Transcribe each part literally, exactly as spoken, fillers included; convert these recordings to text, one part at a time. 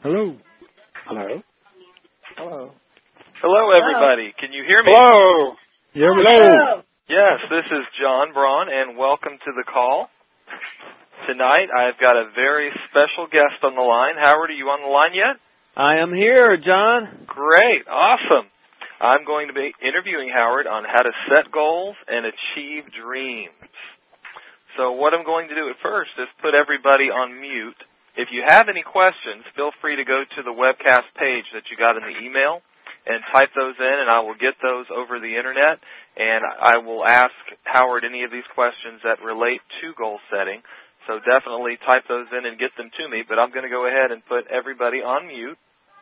Hello. Hello. Hello. Hello, everybody. Can you hear me? Hello. Yeah, hello. Yes, this is John Braun, and welcome to the call. Tonight, I've got a very special guest on the line. Howard, are you on the line yet? I am here, John. Great. Awesome. I'm going to be interviewing Howard on how to set goals and achieve dreams. So what I'm going to do at first is put everybody on mute. If you have any questions, feel free to go to the webcast page that you got in the email and type those in, and I will get those over the Internet, and I will ask Howard any of these questions that relate to goal setting. So definitely type those in and get them to me, but I'm going to go ahead and put everybody on mute.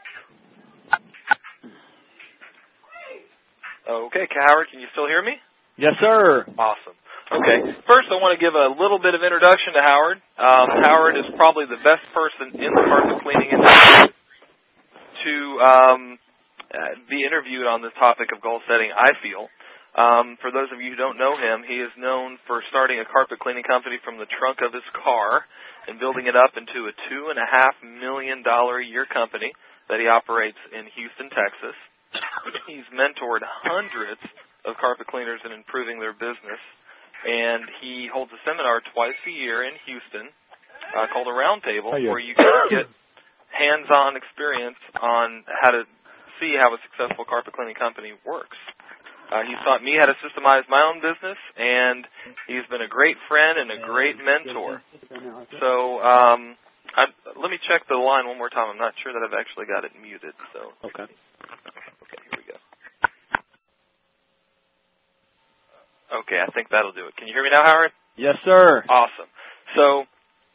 Okay, Howard, can you still hear me? Yes, sir. Awesome. Okay. First, I want to give a little bit of introduction to Howard. Um, Howard is probably the best person in the carpet cleaning industry to um, uh, be interviewed on this topic of goal setting, I feel. Um, for those of you who don't know him, he is known for starting a carpet cleaning company from the trunk of his car and building it up into a two and a half million dollar a year company that he operates in Houston, Texas. He's mentored hundreds of carpet cleaners in improving their business. And he holds a seminar twice a year in Houston uh, called a Roundtable, where you can get hands-on experience on how to see how a successful carpet cleaning company works. Uh, he's taught me how to systemize my own business, and he's been a great friend and a great mentor. So um, I, let me check the line one more time. I'm not sure that I've actually got it muted. So okay. Okay, here we go. Okay, I think that'll do it. Can you hear me now, Howard? Yes, sir. Awesome. So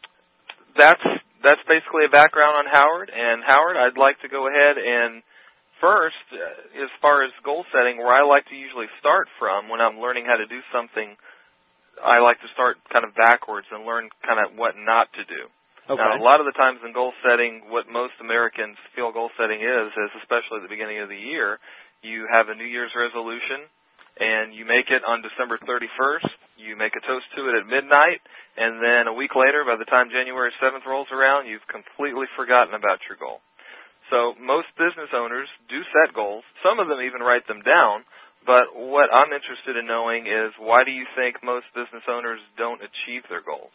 that's that's basically a background on Howard. And Howard, I'd like to go ahead and first, uh, as far as goal setting, where I like to usually start from when I'm learning how to do something, I like to start kind of backwards and learn kind of what not to do. Okay. Now, a lot of the times in goal setting, what most Americans feel goal setting is, is especially at the beginning of the year, you have a New Year's resolution, and you make it on December thirty-first, you make a toast to it at midnight, and then a week later, by the time January seventh rolls around, you've completely forgotten about your goal. So most business owners do set goals. Some of them even write them down, but what I'm interested in knowing is, why do you think most business owners don't achieve their goals?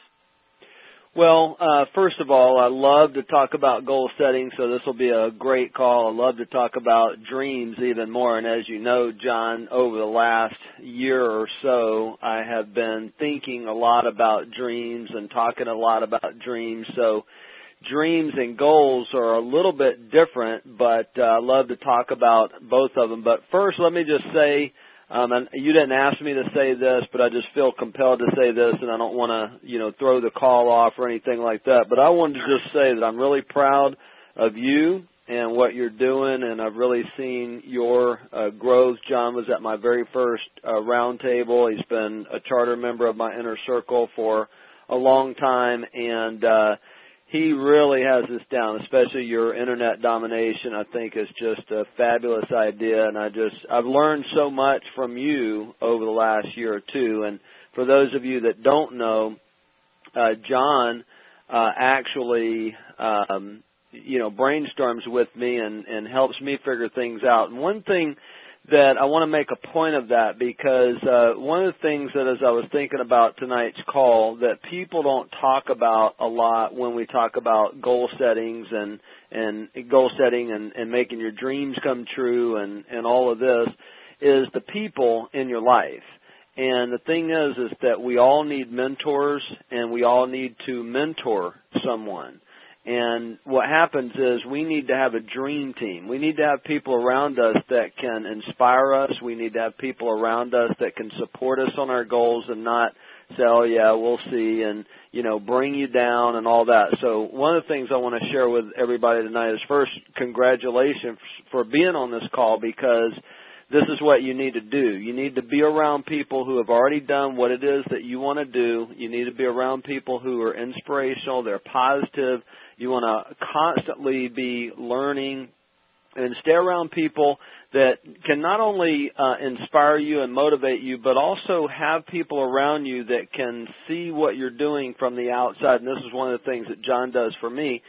Well, uh, first of all, I love to talk about goal setting, so this will be a great call. I love to talk about dreams even more. And as you know, John, over the last year or so, I have been thinking a lot about dreams and talking a lot about dreams. So dreams and goals are a little bit different, but uh, I love to talk about both of them. But first, let me just say, Um, and you didn't ask me to say this, but I just feel compelled to say this, and I don't want to, you know, throw the call off or anything like that. But I wanted to just say that I'm really proud of you and what you're doing, and I've really seen your uh, growth. John was at my very first uh, roundtable. He's been a charter member of my inner circle for a long time, and uh, he really has this down, especially your internet domination. I think is just a fabulous idea, and I just I've learned so much from you over the last year or two. And for those of you that don't know, uh, John uh, actually um, you know brainstorms with me and, and helps me figure things out. And one thing that I want to make a point of that, because uh, one of the things that as I was thinking about tonight's call that people don't talk about a lot when we talk about goal settings and, and goal setting and, and making your dreams come true and, and all of this is the people in your life. And the thing is, is that we all need mentors and we all need to mentor someone. And what happens is we need to have a dream team. We need to have people around us that can inspire us. We need to have people around us that can support us on our goals and not say, oh, yeah, we'll see, and, you know, bring you down and all that. So one of the things I want to share with everybody tonight is, first, congratulations for being on this call, because this is what you need to do. You need to be around people who have already done what it is that you want to do. You need to be around people who are inspirational, they're positive. You want to constantly be learning and stay around people that can not only uh, inspire you and motivate you, but also have people around you that can see what you're doing from the outside. And this is one of the things that John does for me.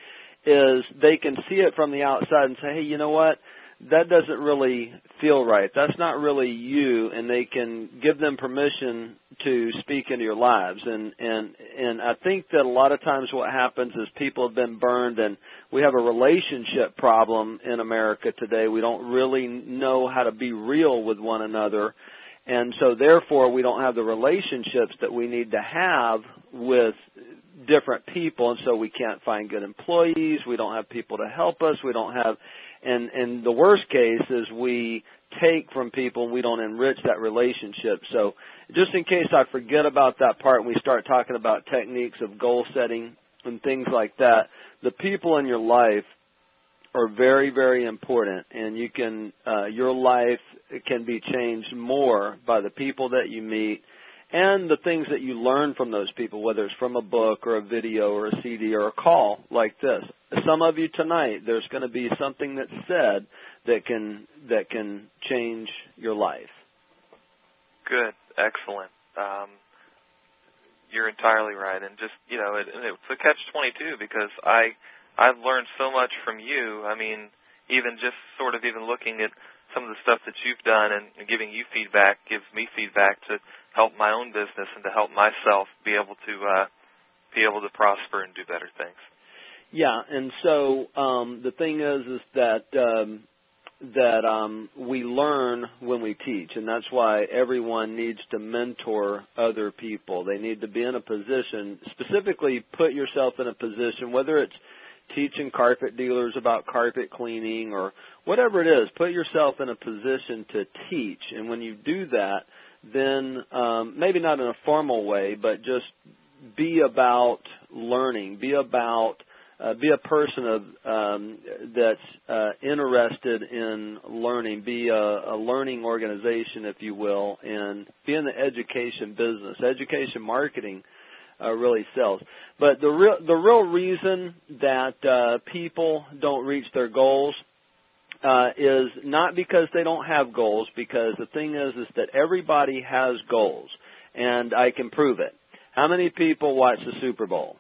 is they can see it from the outside and say, hey, you know what? That doesn't really feel right. That's not really you, and they can give them permission to speak into your lives. And, and, and I think that a lot of times what happens is people have been burned, and we have a relationship problem in America today. We don't really know how to be real with one another, and so therefore we don't have the relationships that we need to have with different people, and so we can't find good employees. We don't have people to help us. We don't have... And, and the worst case is we take from people and we don't enrich that relationship. So just in case I forget about that part and we start talking about techniques of goal setting and things like that, the people in your life are very, very important. And you can, uh, your life can be changed more by the people that you meet and the things that you learn from those people, whether it's from a book or a video or a C D or a call like this. Some of you tonight, there's going to be something that's said that can that can change your life. Good, excellent. Um, you're entirely right, and just you know, it, it's a catch twenty-two because I I've learned so much from you. I mean, even just sort of even looking at some of the stuff that you've done and, and giving you feedback gives me feedback to help my own business and to help myself be able to uh, be able to prosper and do better things. Yeah, and so um, the thing is, is that um, that um, we learn when we teach, and that's why everyone needs to mentor other people. They need to be in a position, specifically put yourself in a position, whether it's teaching carpet dealers about carpet cleaning or whatever it is, put yourself in a position to teach. And when you do that, then um, maybe not in a formal way, but just be about learning, be about Uh, be a person of, um, that's uh, interested in learning. Be a, a learning organization, if you will, and be in the education business. Education marketing uh, really sells. But the real the real reason that uh, people don't reach their goals uh, is not because they don't have goals. Because the thing is, is that everybody has goals, and I can prove it. How many people watch the Super Bowl?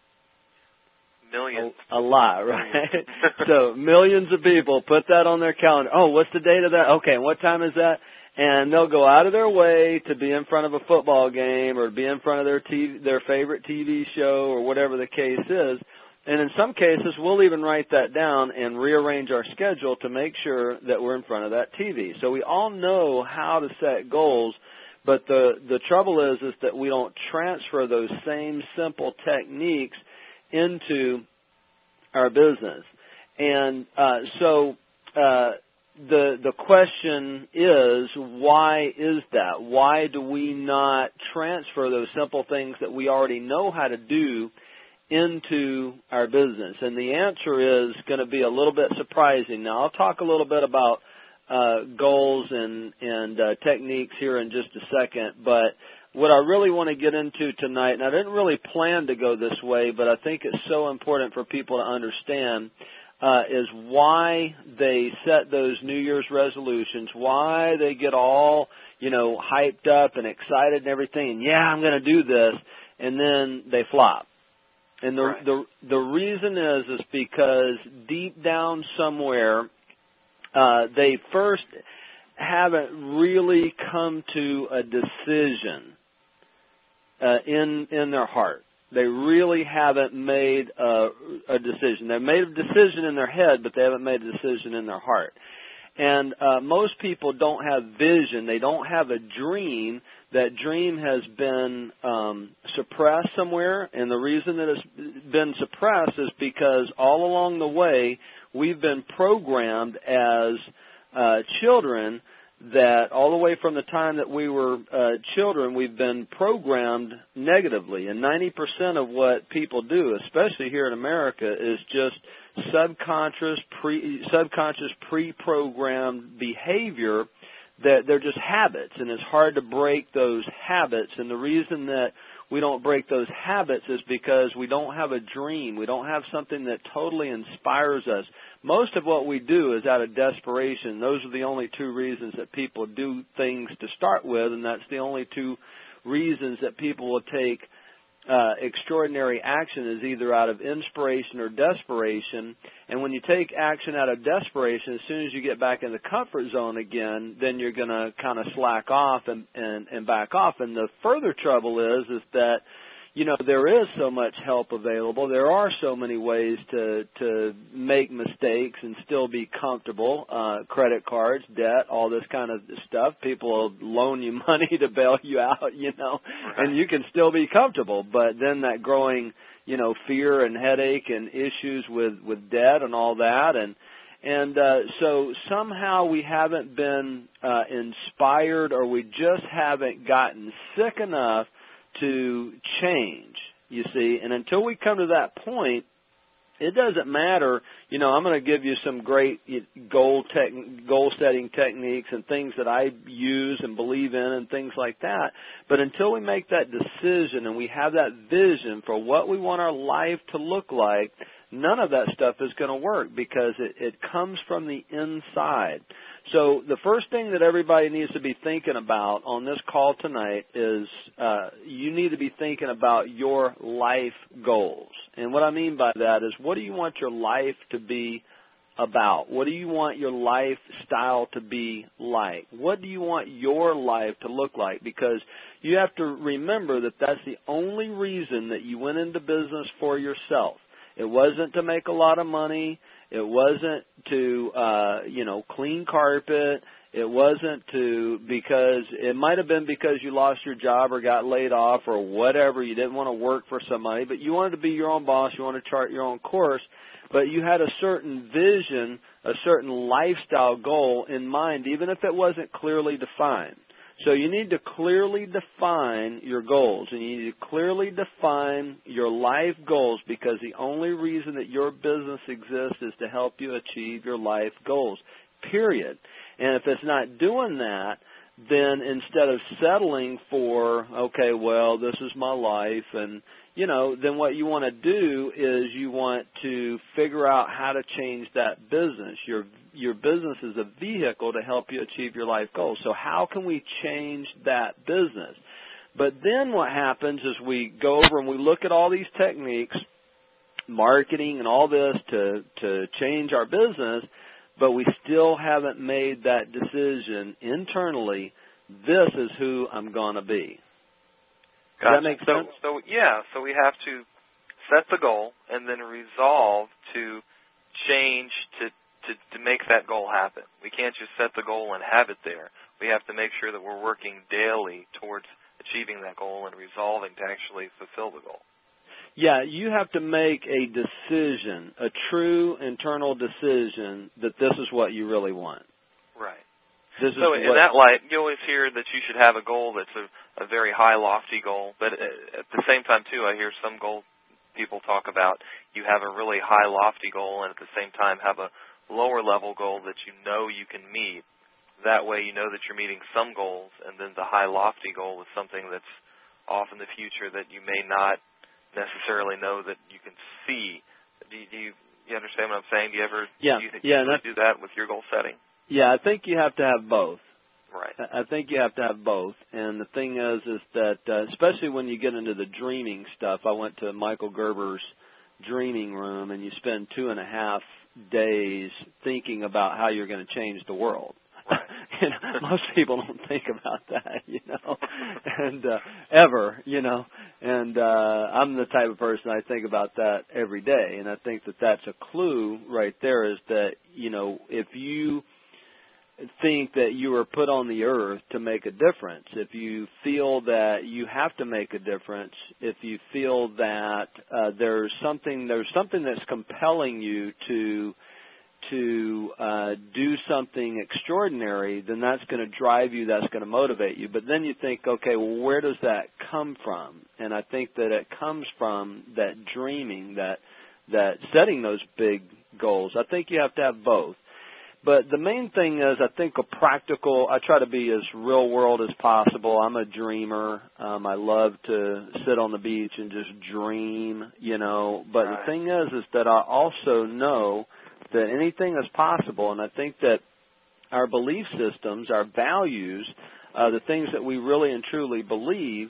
Millions. A, a lot, right? So millions of people put that on their calendar. Oh, what's the date of that? Okay, and what time is that? And they'll go out of their way to be in front of a football game or be in front of their T V, their favorite T V show or whatever the case is. And in some cases, we'll even write that down and rearrange our schedule to make sure that we're in front of that T V. So we all know how to set goals, but the, the trouble is, is that we don't transfer those same simple techniques into our business. And uh, so uh, the the question is, why is that? Why do we not transfer those simple things that we already know how to do into our business? And the answer is going to be a little bit surprising. Now, I'll talk a little bit about uh, goals and, and uh, techniques here in just a second, but what I really want to get into tonight, and I didn't really plan to go this way, but I think it's so important for people to understand, uh, is why they set those New Year's resolutions, why they get all, you know, hyped up and excited and everything, and yeah, I'm going to do this, and then they flop. And the, right. the, the reason is, is because deep down somewhere, uh, they first haven't really come to a decision Uh, in in their heart. They really haven't made a, a decision. They've made a decision in their head, but they haven't made a decision in their heart. And uh, most people don't have vision. They don't have a dream. That dream has been um, suppressed somewhere, and the reason that it's been suppressed is because all along the way we've been programmed as uh, children that all the way from the time that we were uh, children, we've been programmed negatively. And ninety percent of what people do, especially here in America, is just subconscious, pre, subconscious pre-programmed behavior that they're just habits. And it's hard to break those habits. And the reason that we don't break those habits is because we don't have a dream. We don't have something that totally inspires us. Most of what we do is out of desperation. Those are the only two reasons that people do things to start with, and that's the only two reasons that people will take uh, extraordinary action is either out of inspiration or desperation. And when you take action out of desperation, as soon as you get back in the comfort zone again, then you're going to kind of slack off and, and, and back off. And the further trouble is, is that, you know, there is so much help available. There are so many ways to to make mistakes and still be comfortable. Uh, credit cards, debt, all this kind of stuff. People will loan you money to bail you out, you know, and you can still be comfortable. But then that growing, you know, fear and headache and issues with, with debt and all that. And and uh, so somehow we haven't been uh, inspired, or we just haven't gotten sick enough to change, you see. And until we come to that point, it doesn't matter, you know, I'm going to give you some great goal tech, goal setting techniques and things that I use and believe in and things like that. But until we make that decision and we have that vision for what we want our life to look like, none of that stuff is going to work, because it, it comes from the inside. So the first thing that everybody needs to be thinking about on this call tonight is uh, you need to be thinking about your life goals. And what I mean by that is, what do you want your life to be about? What do you want your lifestyle to be like? What do you want your life to look like? Because you have to remember that that's the only reason that you went into business for yourself. It wasn't to make a lot of money. It wasn't to, uh, you know, clean carpet. It wasn't to, because it might have been because you lost your job or got laid off or whatever. You didn't want to work for somebody, but you wanted to be your own boss. You wanted to chart your own course, but you had a certain vision, a certain lifestyle goal in mind, even if it wasn't clearly defined. So you need to clearly define your goals, and you need to clearly define your life goals, because the only reason that your business exists is to help you achieve your life goals, period. And if it's not doing that, then instead of settling for, okay, well, this is my life, and, you know, then what you want to do is you want to figure out how to change that business. Your your business is a vehicle to help you achieve your life goals. So how can we change that business? But then what happens is we go over and we look at all these techniques, marketing and all this to, to change our business, but we still haven't made that decision internally, this is who I'm going to be. Does gotcha. that make so, sense? So, yeah, so we have to set the goal and then resolve to change to, to, to make that goal happen. We can't just set the goal and have it there. We have to make sure that we're working daily towards achieving that goal and resolving to actually fulfill the goal. Yeah, you have to make a decision, a true internal decision that this is what you really want. Right. This so is in what, that light, you always hear that you should have a goal that's a, a very high, lofty goal. But at the same time, too, I hear some goal people talk about you have a really high, lofty goal and at the same time have a lower-level goal that you know you can meet. That way you know that you're meeting some goals, and then the high, lofty goal is something that's off in the future that you may not necessarily know that you can see. Do you, do you, you understand what I'm saying? Do you ever yeah, do you, yeah, you do that with your goal setting? Yeah, I think you have to have both. Right. I think you have to have both. And the thing is, is that uh, especially when you get into the dreaming stuff, I went to Michael Gerber's dreaming room, and you spend two and a half days thinking about how you're going to change the world. Right. You know, most people don't think about that, you know, and uh, ever, you know. And uh, I'm the type of person, I think about that every day. And I think that that's a clue right there, is that, you know, if you think that you were put on the earth to make a difference, if you feel that you have to make a difference, if you feel that uh, there's something there's something that's compelling you to to uh, do something extraordinary, then that's going to drive you, that's going to motivate you. But then you think, okay, well, where does that come from? And I think that it comes from that dreaming, that that setting those big goals. I think you have to have both. But the main thing is, I think a practical, I try to be as real world as possible. I'm a dreamer. Um, I love to sit on the beach and just dream, you know. But right. the thing is, is that I also know that anything is possible. And I think that our belief systems, our values, uh, the things that we really and truly believe,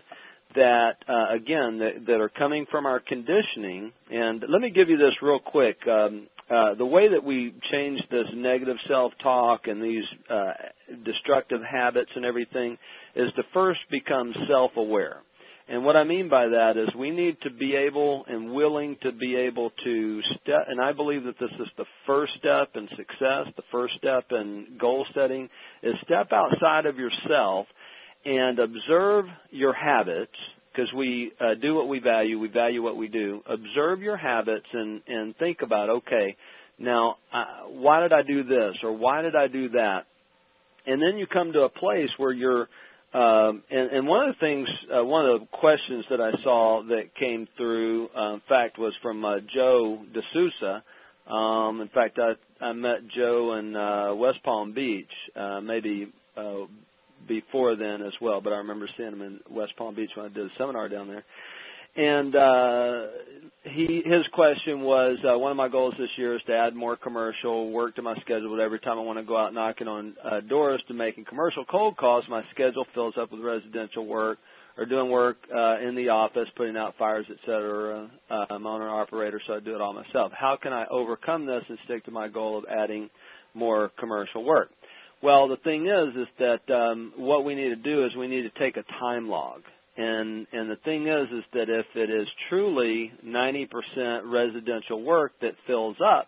that, uh, again, that, that are coming from our conditioning. And let me give you this real quick. Um, uh, the way that we change this negative self-talk and these uh, destructive habits and everything is to first become self-aware. And what I mean by that is we need to be able and willing to be able to step, and I believe that this is the first step in success, the first step in goal setting, is step outside of yourself and observe your habits, because we uh, do what we value, we value what we do. Um, your habits and, and think about, okay, now, uh, why did I do this or why did I do that? And then you come to a place where you're Um, and, and one of the things, uh, one of the questions that I saw that came through, uh, in fact, was from uh, Joe D'Souza. Um, in fact, I, I met Joe in uh, West Palm Beach, uh, maybe uh, before then as well, but I remember seeing him in West Palm Beach when I did a seminar down there. And uh, he, his question was, uh, one of my goals this year is to add more commercial work to my schedule. But every time I want to go out knocking on uh, doors to making commercial cold calls, my schedule fills up with residential work or doing work uh, in the office, putting out fires, et cetera. Uh, I'm owner-operator, so I do it all myself. How can I overcome this and stick to my goal of adding more commercial work? Well, the thing is, is that um, what we need to do is we need to take a time log. And and the thing is, is that if it is truly ninety percent residential work that fills up,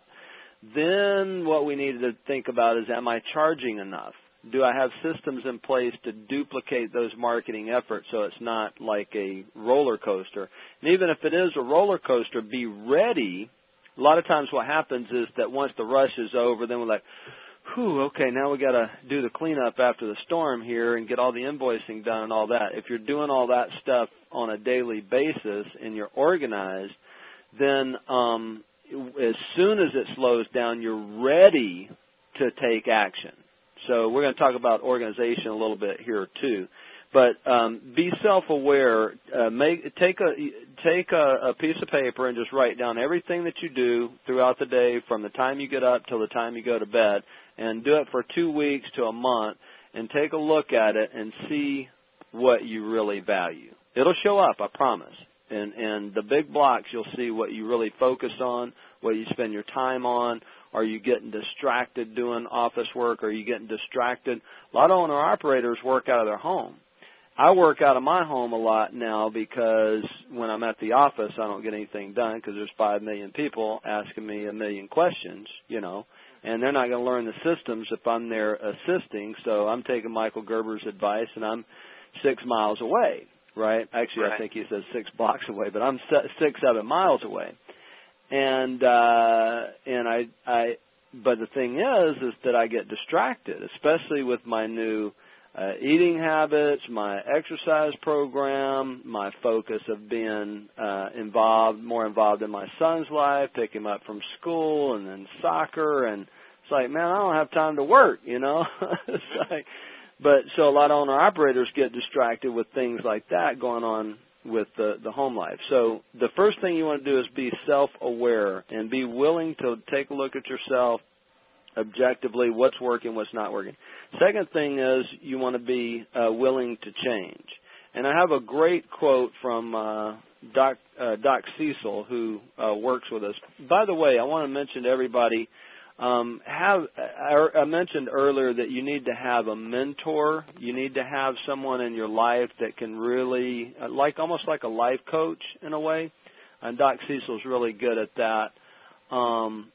then what we need to think about is, am I charging enough? Do I have systems in place to duplicate those marketing efforts so it's not like a roller coaster? And even if it is a roller coaster, be ready. A lot of times what happens is that once the rush is over, then we're like, whew, okay, now we got to do the cleanup after the storm here and get all the invoicing done and all that. If you're doing all that stuff on a daily basis and you're organized, then um, as soon as it slows down, you're ready to take action. So we're going to talk about organization a little bit here too. But um, be self-aware. Uh, make take a take a, a piece of paper and just write down everything that you do throughout the day, from the time you get up till the time you go to bed, and do it for two weeks to a month, and take a look at it and see what you really value. It'll show up, I promise. And and the big blocks, you'll see what you really focus on, what you spend your time on. Are you getting distracted doing office work? Are you getting distracted? A lot of owner-operators work out of their home. I work out of my home a lot now because when I'm at the office, I don't get anything done because there's five million people asking me a million questions, you know, and they're not going to learn the systems if I'm there assisting. So I'm taking Michael Gerber's advice, and I'm six miles away, right? Actually, right. I think he says six blocks away, but I'm six, seven miles away. And uh, and I, I, but the thing is, is that I get distracted, especially with my new Uh, eating habits, my exercise program, my focus of being uh, involved, more involved in my son's life, pick him up from school, and then soccer, and it's like, man, I don't have time to work, you know. It's like, but so a lot of owner-operators get distracted with things like that going on with the, the home life. So the first thing you want to do is be self-aware and be willing to take a look at yourself objectively, what's working, what's not working. Second thing is you want to be uh, willing to change. And I have a great quote from uh, Doc, uh, Doc Cecil, who uh, works with us. By the way, I want to mention to everybody, um, have I, I mentioned earlier that you need to have a mentor. You need to have someone in your life that can really, uh, like almost like a life coach in a way. And Doc Cecil's really good at that. Um,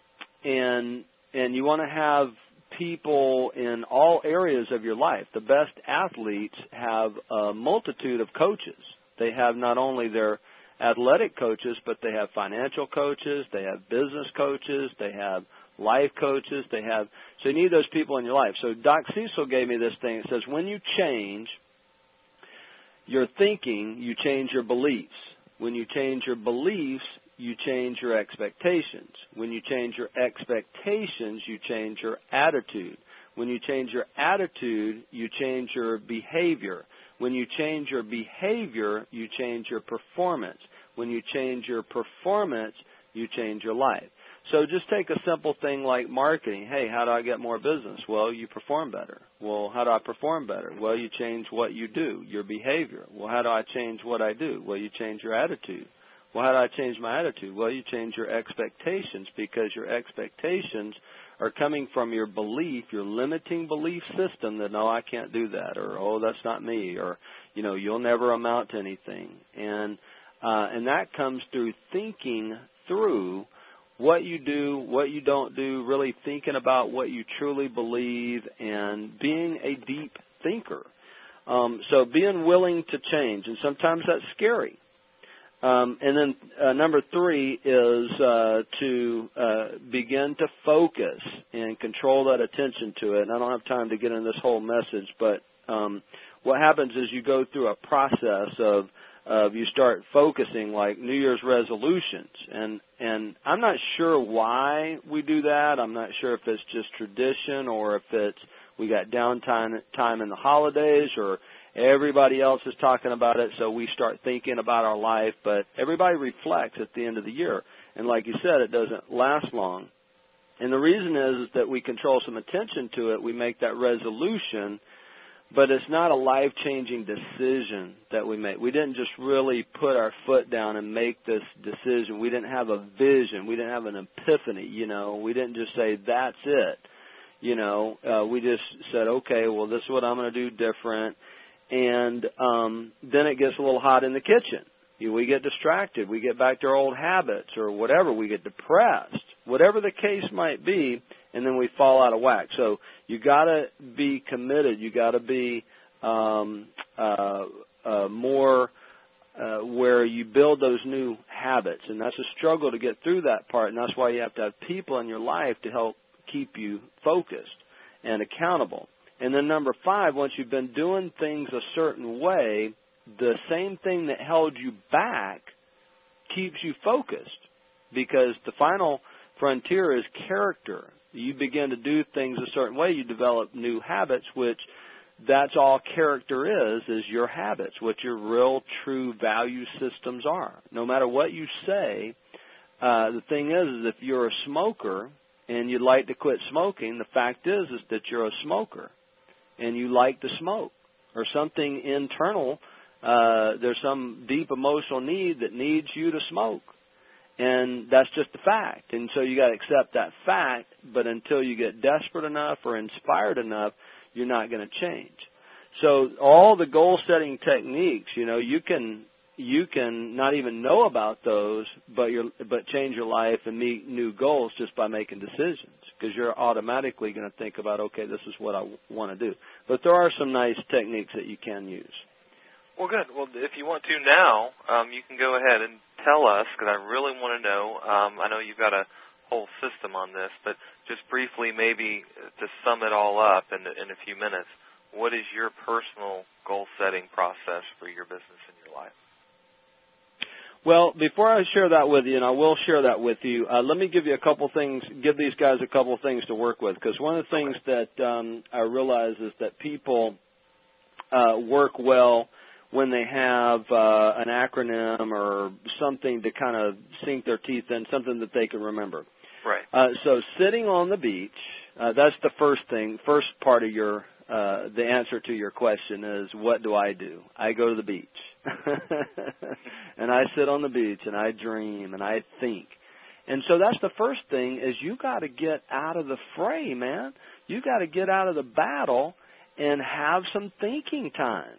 and And you want to have people in all areas of your life. The best athletes have a multitude of coaches. They have not only their athletic coaches, but they have financial coaches, they have business coaches, they have life coaches, they have, so you need those people in your life. So Doc Cecil gave me this thing. It says, when you change your thinking, you change your beliefs. When you change your beliefs, you change your expectations. When you change your expectations, you change your attitude. When you change your attitude, you change your behavior. When you change your behavior, you change your performance. When you change your performance, you change your life. So just take a simple thing like marketing. Hey, how do I get more business? Well, you perform better. Well, how do I perform better? Well, you change what you do, your behavior. Well, how do I change what I do? Well, you change your attitude. Well, how do I change my attitude? Well, you change your expectations, because your expectations are coming from your belief, your limiting belief system that, no, I can't do that, or, oh, that's not me, or, you know, you'll never amount to anything. And uh, and that comes through thinking through what you do, what you don't do, really thinking about what you truly believe, and being a deep thinker. Um, so being willing to change, and sometimes that's scary. Um, and then uh, number three is uh, to uh, begin to focus and control that attention to it. And I don't have time to get into this whole message, but um, what happens is you go through a process of of you start focusing, like New Year's resolutions. And and I'm not sure why we do that. I'm not sure if it's just tradition, or if it's we got downtime time in the holidays, or everybody else is talking about it, so we start thinking about our life. But everybody reflects at the end of the year. And like you said, it doesn't last long. And the reason is, is that we control some attention to it. We make that resolution, but it's not a life-changing decision that we make. We didn't just really put our foot down and make this decision. We didn't have a vision. We didn't have an epiphany, you know. We didn't just say, that's it. You know, uh, we just said, okay, well, this is what I'm going to do different. And um, then it gets a little hot in the kitchen. You know, we get distracted. We get back to our old habits or whatever. We get depressed, whatever the case might be, and then we fall out of whack. So you got to be committed. You got to be um, uh, uh, more uh, where you build those new habits, and that's a struggle to get through that part. And that's why you have to have people in your life to help keep you focused and accountable. And then number five, once you've been doing things a certain way, the same thing that held you back keeps you focused, because the final frontier is character. You begin to do things a certain way, you develop new habits, which that's all character is, is your habits, what your real, true value systems are. No matter what you say, uh, the thing is, is if you're a smoker and you'd like to quit smoking, the fact is, is that you're a smoker and you like to smoke, or something internal. Uh, there's some deep emotional need that needs you to smoke. And that's just a fact. And so you got to accept that fact, but until you get desperate enough or inspired enough, you're not going to change. So all the goal-setting techniques, you know, you can you can not even know about those, but you're, but change your life and meet new goals just by making decisions, because you're automatically going to think about, okay, this is what I want to do. But there are some nice techniques that you can use. Well, good. Well, if you want to now, um, you can go ahead and tell us, because I really want to know. Um, I know you've got a whole system on this, but just briefly, maybe to sum it all up in, in a few minutes, what is your personal goal-setting process for your business and your life? Well, before I share that with you, and I will share that with you, uh, let me give you a couple things, give these guys a couple things to work with, because one of the things okay. that um, I realize is that people uh, work well when they have uh, an acronym or something to kind of sink their teeth in, something that they can remember. Right. Uh, so sitting on the beach, uh, that's the first thing, first part of your, uh, the answer to your question is, what do I do? I go to the beach. And I sit on the beach and I dream and I think. And so that's the first thing, is you got to get out of the fray, man. You got to get out of the battle and have some thinking time.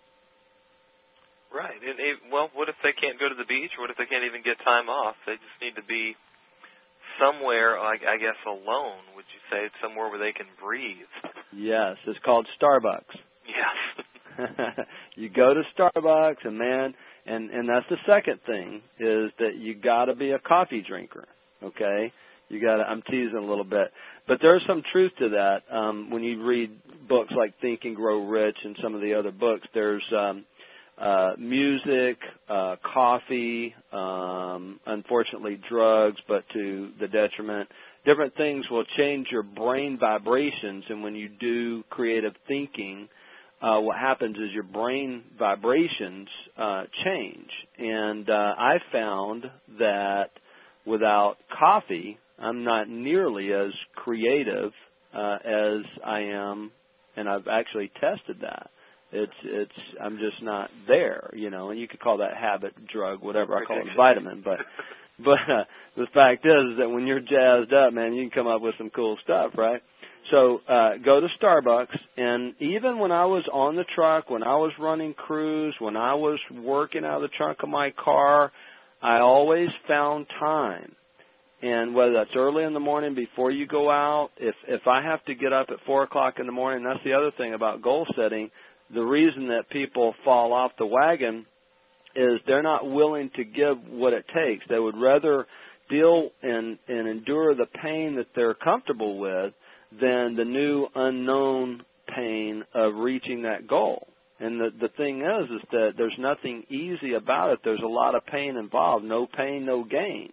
Right. And it, well, what if they can't go to the beach? What if they can't even get time off? They just need to be somewhere, like I guess, alone. Would you say somewhere where they can breathe? Yes, it's called Starbucks. Yes. You go to Starbucks, and man, and and that's the second thing, is that you got to be a coffee drinker. Okay, you got to. I'm teasing a little bit, but there's some truth to that. Um, when you read books like Think and Grow Rich and some of the other books, there's um, uh, music, uh, coffee, um, unfortunately drugs, but to the detriment. Different things will change your brain vibrations, and when you do creative thinking, Uh, what happens is your brain vibrations uh, change. And uh, I found that without coffee, I'm not nearly as creative uh, as I am, and I've actually tested that. It's it's I'm just not there, you know, and you could call that habit, drug, whatever. I call it a vitamin, but but uh, the fact is, is that when you're jazzed up, man, you can come up with some cool stuff, right? So uh, go to Starbucks, and even when I was on the truck, when I was running crews, when I was working out of the trunk of my car, I always found time. And whether that's early in the morning before you go out, if if I have to get up at four o'clock in the morning, that's the other thing about goal setting. The reason that people fall off the wagon is they're not willing to give what it takes. They would rather deal and, and endure the pain that they're comfortable with than the new unknown pain of reaching that goal. And the, the thing is, is that there's nothing easy about it. There's a lot of pain involved. No pain, no gain.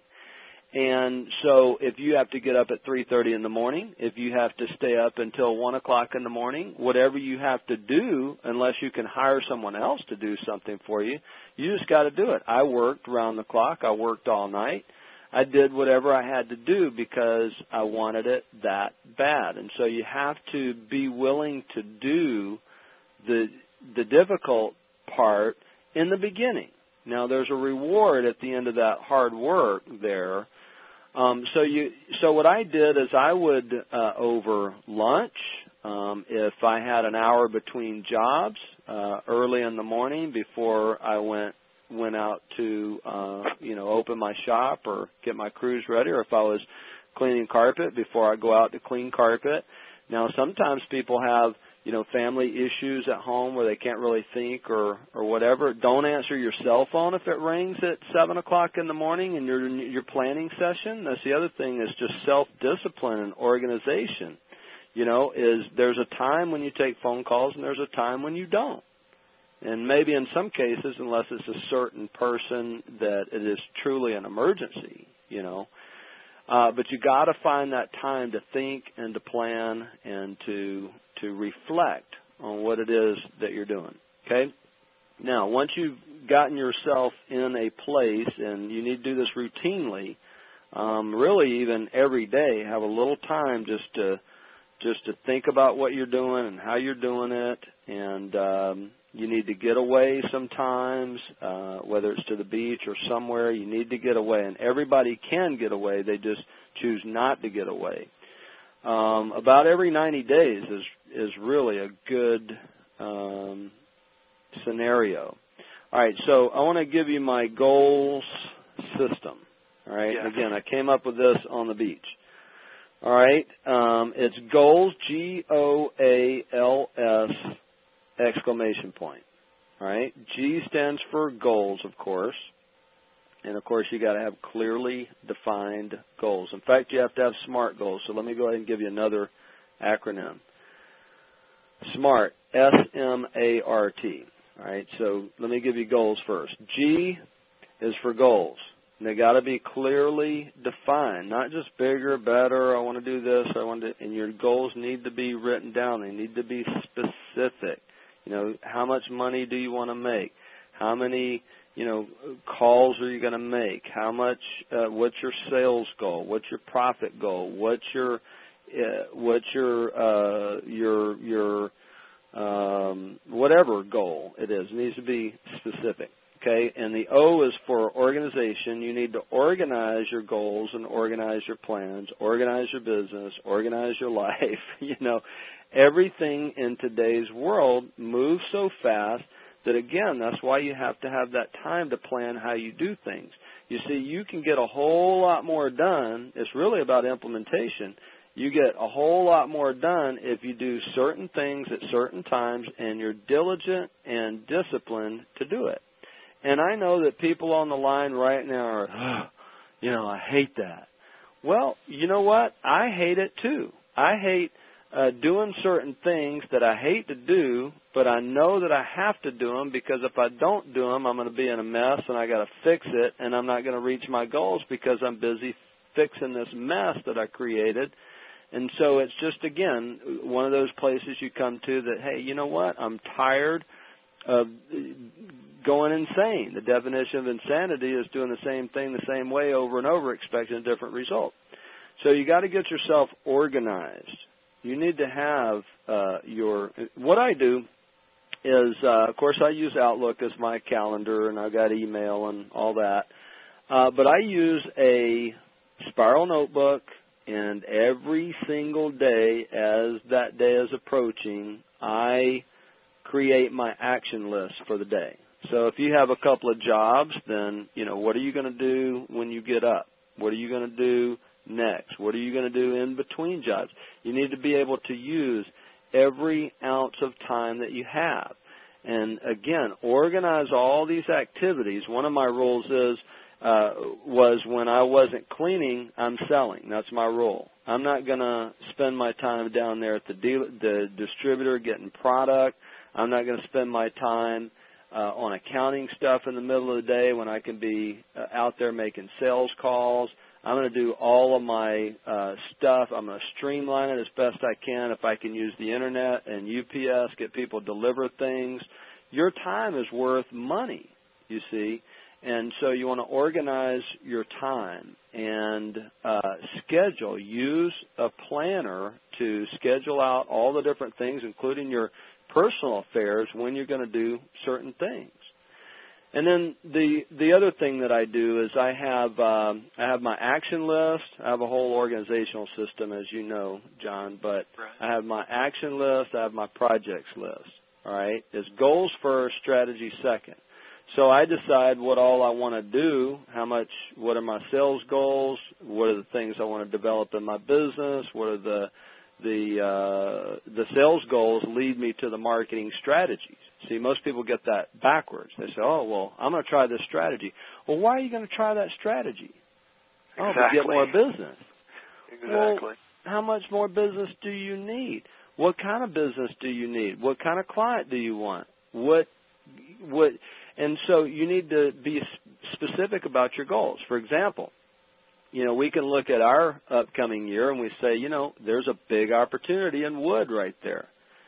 And so if you have to get up at three thirty in the morning, if you have to stay up until one o'clock in the morning, whatever you have to do, unless you can hire someone else to do something for you, you just got to do it. I worked round the clock. I worked all night. I did whatever I had to do because I wanted it that bad. And so you have to be willing to do the the difficult part in the beginning. Now, there's a reward at the end of that hard work there. Um, so you, so what I did is I would uh, over lunch, um, if I had an hour between jobs, uh, early in the morning before I went went out to uh, you know open my shop or get my crews ready, or if I was cleaning carpet before I go out to clean carpet. Now, sometimes people have you know, family issues at home where they can't really think or, or whatever. Don't answer your cell phone if it rings at seven o'clock in the morning in your your planning session. That's the other thing, is just self-discipline and organization. You know, is there's a time when you take phone calls and there's a time when you don't. And maybe in some cases, unless it's a certain person that it is truly an emergency, you know. Uh, but you got to find that time to think and to plan and to to reflect on what it is that you're doing. Okay? Now, once you've gotten yourself in a place, and you need to do this routinely, um, really even every day, have a little time just to just to think about what you're doing and how you're doing it, and um, you need to get away sometimes, uh, whether it's to the beach or somewhere. You need to get away, and everybody can get away. They just choose not to get away. Um, about every ninety days is is really a good um, scenario. All right, so I want to give you my goals system. All right, yeah. Again, I came up with this on the beach. All right, um, it's goals, G O A L S, exclamation point. All right, G stands for goals, of course. And, of course, you got to have clearly defined goals. In fact, you have to have SMART goals. So let me go ahead and give you another acronym. SMART, S M A R T. All right, so let me give you goals first. G is for goals. And they got to be clearly defined, not just bigger, better, I want to do this, I want to, and your goals need to be written down. They need to be specific. You know, how much money do you want to make? How many, you know, calls are you going to make? How much, uh, what's your sales goal? What's your profit goal? What's your, uh, what's your, uh, your, your, um, whatever goal it is. It needs to be specific. Okay, and the O is for organization. You need to organize your goals and organize your plans, organize your business, organize your life. You know, everything in today's world moves so fast that, again, that's why you have to have that time to plan how you do things. You see, you can get a whole lot more done. It's really about implementation. You get a whole lot more done if you do certain things at certain times and you're diligent and disciplined to do it. And I know that people on the line right now are, oh, you know, I hate that. Well, you know what? I hate it too. I hate uh, doing certain things that I hate to do, but I know that I have to do them, because if I don't do them, I'm going to be in a mess and I got to fix it, and I'm not going to reach my goals because I'm busy fixing this mess that I created. And so it's just, again, one of those places you come to that, hey, you know what? I'm tired of going insane. The definition of insanity is doing the same thing the same way over and over, expecting a different result. So you got to get yourself organized. You need to have uh, your, what I do is, uh, of course, I use Outlook as my calendar, and I've got email and all that. Uh, but I use a spiral notebook, and every single day as that day is approaching, I create my action list for the day. So if you have a couple of jobs, then, you know, what are you going to do when you get up? What are you going to do next? What are you going to do in between jobs? You need to be able to use every ounce of time that you have. And again, organize all these activities. One of my rules is, uh, was when I wasn't cleaning, I'm selling. That's my rule. I'm not going to spend my time down there at the dealer, the distributor getting product. I'm not going to spend my time uh, on accounting stuff in the middle of the day when I can be uh, out there making sales calls. I'm going to do all of my uh, stuff. I'm going to streamline it as best I can. If I can use the internet and U P S, get people to deliver things. Your time is worth money, you see. And so you want to organize your time and uh, schedule. Use a planner to schedule out all the different things, including your personal affairs, when you're going to do certain things. And then the the other thing that I do is I have um, I have my action list. I have a whole organizational system, as you know, John. But right. I have my action list. I have my projects list. All right, it's goals first, strategy second. So I decide what all I want to do, how much, what are my sales goals, what are the things I want to develop in my business, what are the the uh, the sales goals lead me to the marketing strategies. See, most people get that backwards. They say, oh, well, I'm going to try this strategy. Well, why are you going to try that strategy? Exactly. Oh, to get more business. Exactly. Well, how much more business do you need? What kind of business do you need? What kind of client do you want? What, what, and so you need to be specific about your goals. For example, you know, we can look at our upcoming year and we say, you know, there's a big opportunity in wood right there.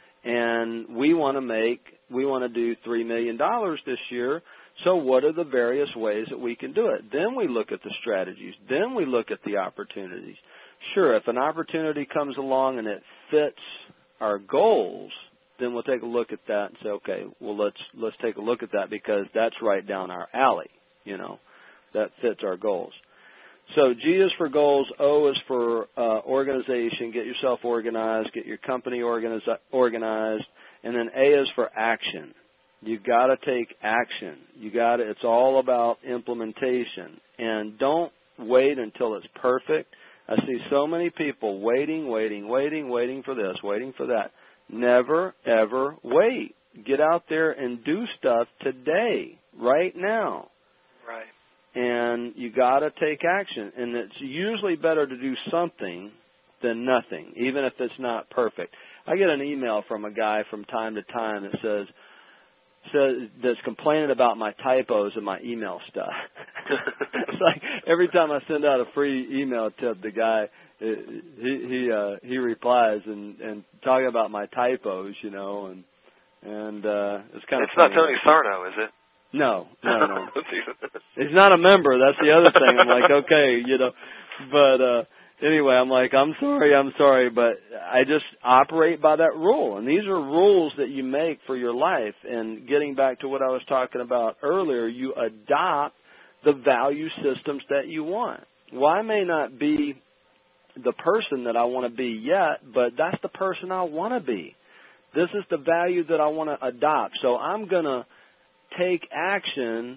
And we want to make, we want to do three million dollars this year. So what are the various ways that we can do it? Then we look at the strategies. Then we look at the opportunities. Sure, if an opportunity comes along and it fits our goals, then we'll take a look at that and say, okay, well, let's let's take a look at that because that's right down our alley, you know, that fits our goals. So G is for goals, O is for uh, organization, get yourself organized, get your company organiz- organized, and then A is for action. You got to take action. You got to, it's all about implementation. And don't wait until it's perfect. I see so many people waiting, waiting, waiting, waiting for this, waiting for that. Never, ever wait. Get out there and do stuff today, right now. Right. And you got to take action. And it's usually better to do something than nothing, even if it's not perfect. I get an email from a guy from time to time that says, says that's complaining about my typos in my email stuff. It's like every time I send out a free email to the guy, he he uh, he replies and and talking about my typos, you know, and and uh, it's kind of. It's not Tony Sarno, is it? No, no, no. He's not a member. That's the other thing. I'm like, okay, you know, but uh, anyway, I'm like, I'm sorry, I'm sorry, but I just operate by that rule. And these are rules that you make for your life. And getting back to what I was talking about earlier, you adopt the value systems that you want. Well, I may not be the person that I want to be yet, but that's the person I want to be. This is the value that I want to adopt. So I'm going to take action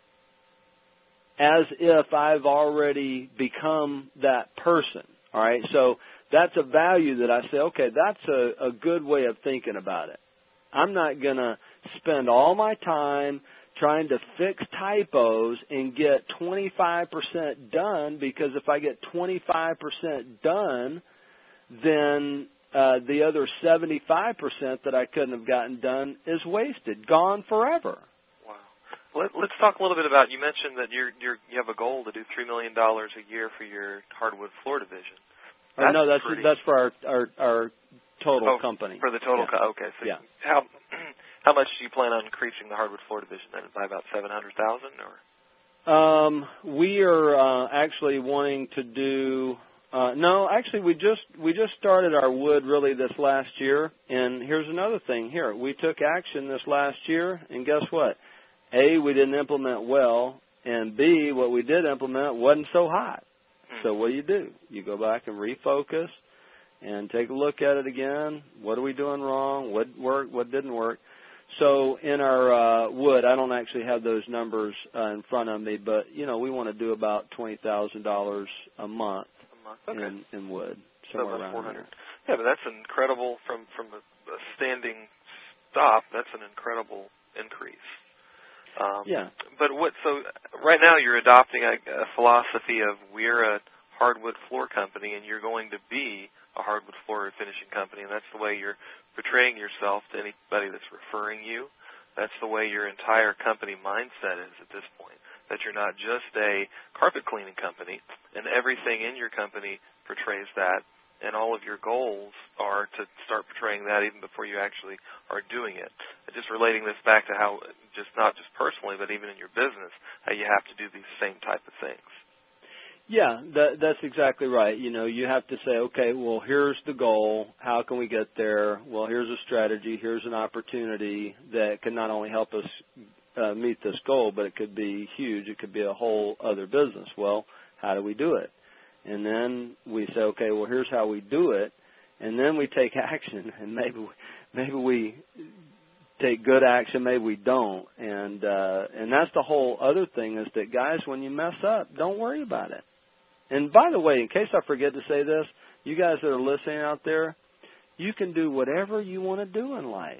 as if I've already become that person. All right, so that's a value that I say, okay, that's a, a good way of thinking about it. I'm not going to spend all my time trying to fix typos and get twenty-five percent done, because if I get twenty-five percent done, then uh, the other seventy-five percent that I couldn't have gotten done is wasted, gone forever. Let, let's talk a little bit about, you mentioned that you're, you're, you have a goal to do three million dollars a year for your hardwood floor division. That's no, that's pretty, that's for our our, our total oh, company. For the total yeah. co- okay. So yeah. how how much do you plan on increasing the hardwood floor division then? By about seven hundred thousand, or? Um, we are uh, actually wanting to do Uh, no, actually, we just we just started our wood really this last year, and here's another thing. Here, we took action this last year, and guess what? A, we didn't implement well, and B, what we did implement wasn't so hot. So what do you do? You go back and refocus and take a look at it again. What are we doing wrong? What worked? What didn't work? So in our uh, wood, I don't actually have those numbers uh, in front of me, but, you know, we want to do about twenty thousand dollars a month, a month. Okay. in, in wood, So somewhere about around there. Yeah, but that's incredible from, from a, a standing stop. That's an incredible increase. Um, yeah. But what? So right now you're adopting a, a philosophy of we're a hardwood floor company, and you're going to be a hardwood floor finishing company, and that's the way you're portraying yourself to anybody that's referring you. That's the way your entire company mindset is at this point, that you're not just a carpet cleaning company, and everything in your company portrays that, and all of your goals are to start portraying that even before you actually are doing it. Just relating this back to how, just not just personally, but even in your business, how you have to do these same type of things. Yeah, that, that's exactly right. You know, you have to say, okay, well, here's the goal. How can we get there? Well, here's a strategy. Here's an opportunity that can not only help us uh, meet this goal, but it could be huge. It could be a whole other business. Well, how do we do it? And then we say, okay, well, here's how we do it. And then we take action, and maybe maybe we take good action, maybe we don't. And uh, and that's the whole other thing is that, guys, when you mess up, don't worry about it. And by the way, in case I forget to say this, you guys that are listening out there, you can do whatever you want to do in life.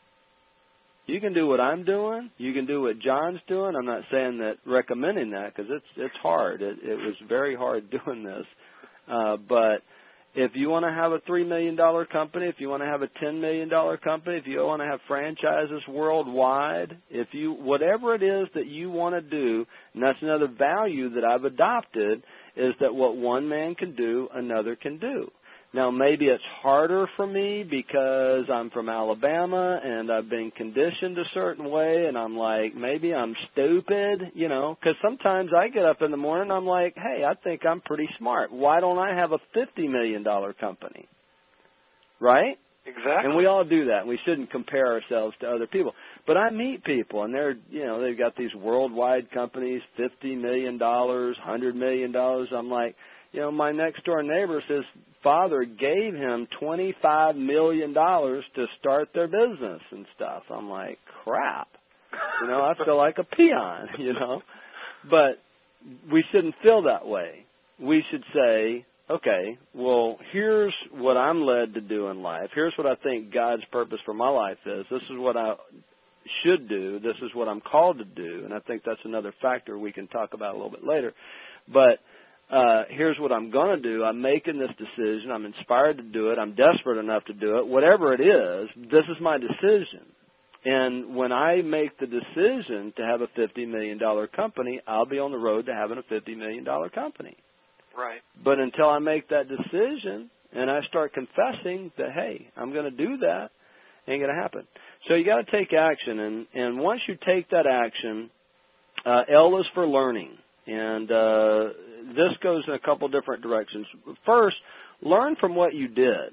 You can do what I'm doing. You can do what John's doing. I'm not saying that recommending that because it's it's hard. It, it was very hard doing this. Uh, but if you want to have a three million dollars company, if you want to have a ten million dollars company, if you want to have franchises worldwide, if you whatever it is that you want to do, and that's another value that I've adopted, is that what one man can do, another can do. Now, maybe it's harder for me because I'm from Alabama and I've been conditioned a certain way, and I'm like, maybe I'm stupid, you know, because sometimes I get up in the morning and I'm like, hey, I think I'm pretty smart. Why don't I have a fifty million dollars company? Right? Exactly. And we all do that. We shouldn't compare ourselves to other people. But I meet people, and they're, you know, they've got these worldwide companies, fifty million dollars, one hundred million dollars. I'm like, you know, my next door neighbor says father gave him twenty-five million dollars to start their business and stuff. I'm like, crap. You know, I feel like a peon, you know. But we shouldn't feel that way. We should say, okay, well, here's what I'm led to do in life. Here's what I think God's purpose for my life is. This is what I should do. This is what I'm called to do. And I think that's another factor we can talk about a little bit later. But uh, here's what I'm going to do. I'm making this decision. I'm inspired to do it. I'm desperate enough to do it. Whatever it is, this is my decision. And when I make the decision to have a fifty million dollars company, I'll be on the road to having a fifty million dollars company. Right. But until I make that decision and I start confessing that, hey, I'm going to do that, ain't going to happen. So you got to take action. And, and once you take that action, uh, L is for learning. And uh, this goes in a couple different directions. First, learn from what you did.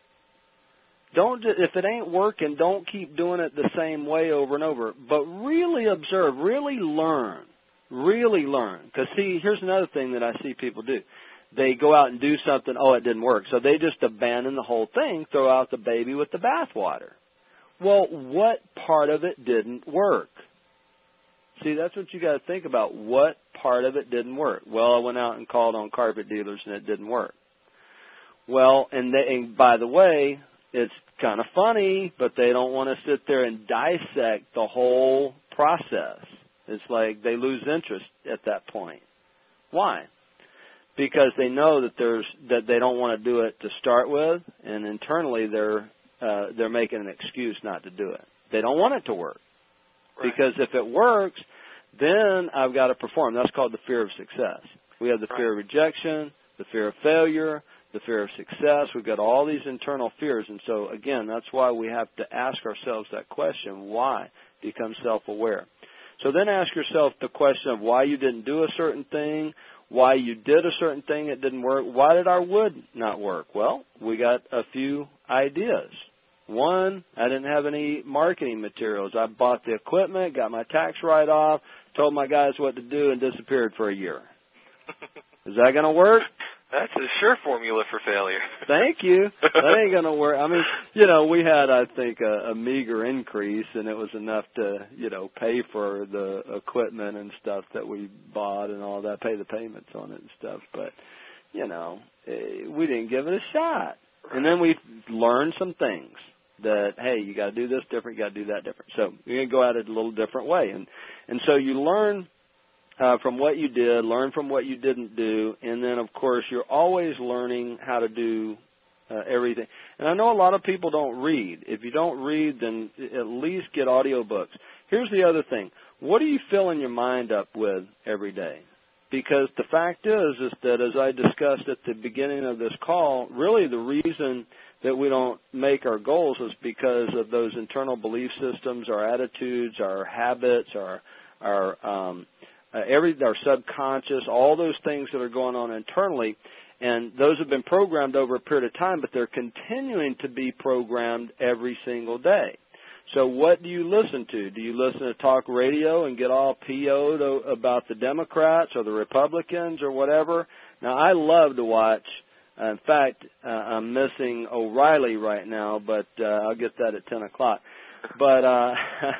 Don't, if it ain't working, don't keep doing it the same way over and over. But really observe, really learn, really learn. Because, see, here's another thing that I see people do. They go out and do something, oh, it didn't work. So they just abandon the whole thing, throw out the baby with the bathwater. Well, what part of it didn't work? See, that's what you got to think about. What part of it didn't work? Well, I went out and called on carpet dealers and it didn't work. Well, and, they, and by the way, it's kind of funny, but they don't want to sit there and dissect the whole process. It's like they lose interest at that point. Why? Because they know that there's that they don't want to do it to start with, and internally they're uh, they're making an excuse not to do it. They don't want it to work. Right. Because if it works, then I've got to perform. That's called the fear of success. We have the right. fear of rejection, the fear of failure, the fear of success. We've got all these internal fears. And so, again, that's why we have to ask ourselves that question, why? Become self-aware. So then ask yourself the question of why you didn't do a certain thing, why you did a certain thing, it didn't work. Why did our wood not work? Well, we got a few ideas. One, I didn't have any marketing materials. I bought the equipment, got my tax write-off, told my guys what to do, and disappeared for a year. Is that going to work? That's a sure formula for failure. Thank you. That ain't going to work. I mean, you know, we had, I think, a, a meager increase, and it was enough to, you know, pay for the equipment and stuff that we bought and all that, pay the payments on it and stuff. But, you know, we didn't give it a shot. And then we learned some things that, hey, you got to do this different, you got to do that different. So you're going to go at it a little different way. And, and so you learn Uh, from what you did, learn from what you didn't do, and then, of course, you're always learning how to do uh, everything. And I know a lot of people don't read. If you don't read, then at least get audiobooks. Here's the other thing. What are you filling your mind up with every day? Because the fact is, is that as I discussed at the beginning of this call, really the reason that we don't make our goals is because of those internal belief systems, our attitudes, our habits, our our um, Uh, every our subconscious, all those things that are going on internally, and those have been programmed over a period of time, but they're continuing to be programmed every single day. So what do you listen to? Do you listen to talk radio and get all P O'd about the Democrats or the Republicans or whatever? Now, I love to watch. Uh, in fact, uh, I'm missing O'Reilly right now, but uh, I'll get that at ten o'clock. But, uh,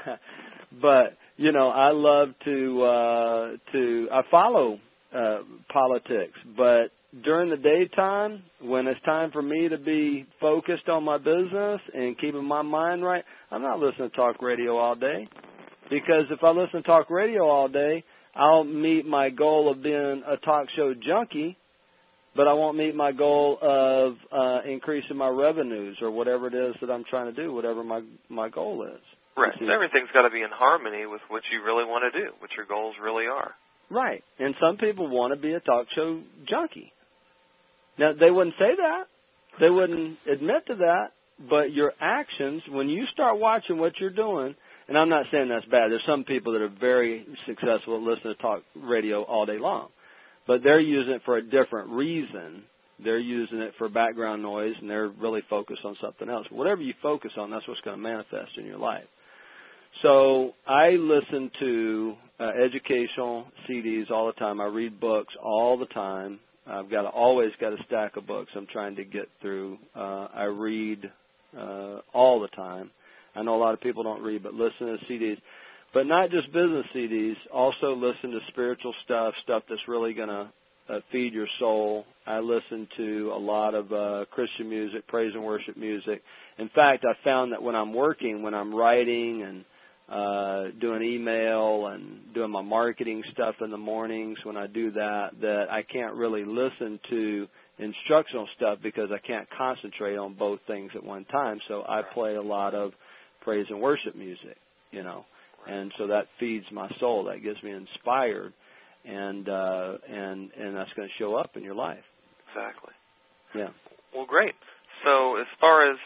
but, you know, I love to, uh, to, I follow, uh, politics, but during the daytime, when it's time for me to be focused on my business and keeping my mind right, I'm not listening to talk radio all day, because if I listen to talk radio all day, I'll meet my goal of being a talk show junkie, but I won't meet my goal of, uh, increasing my revenues or whatever it is that I'm trying to do, whatever my, my goal is. Right. So everything's got to be in harmony with what you really want to do, what your goals really are. Right. And some people want to be a talk show junkie. Now, they wouldn't say that. They wouldn't admit to that. But your actions, when you start watching what you're doing, and I'm not saying that's bad. There's some people that are very successful at listening to talk radio all day long. But they're using it for a different reason. They're using it for background noise, and they're really focused on something else. Whatever you focus on, that's what's going to manifest in your life. So I listen to uh, educational C Ds all the time. I read books all the time. I've got to, always got a stack of books I'm trying to get through. Uh, I read uh, all the time. I know a lot of people don't read, but listen to C Ds. But not just business C Ds. Also listen to spiritual stuff, stuff that's really going to uh, feed your soul. I listen to a lot of uh, Christian music, praise and worship music. In fact, I found that when I'm working, when I'm writing and uh, doing email and doing my marketing stuff in the mornings, when I do that, that I can't really listen to instructional stuff because I can't concentrate on both things at one time. So I play a lot of praise and worship music, you know, and so that feeds my soul. That gets me inspired, and uh, and and that's going to show up in your life. Exactly. Yeah. Well, great. So as far as,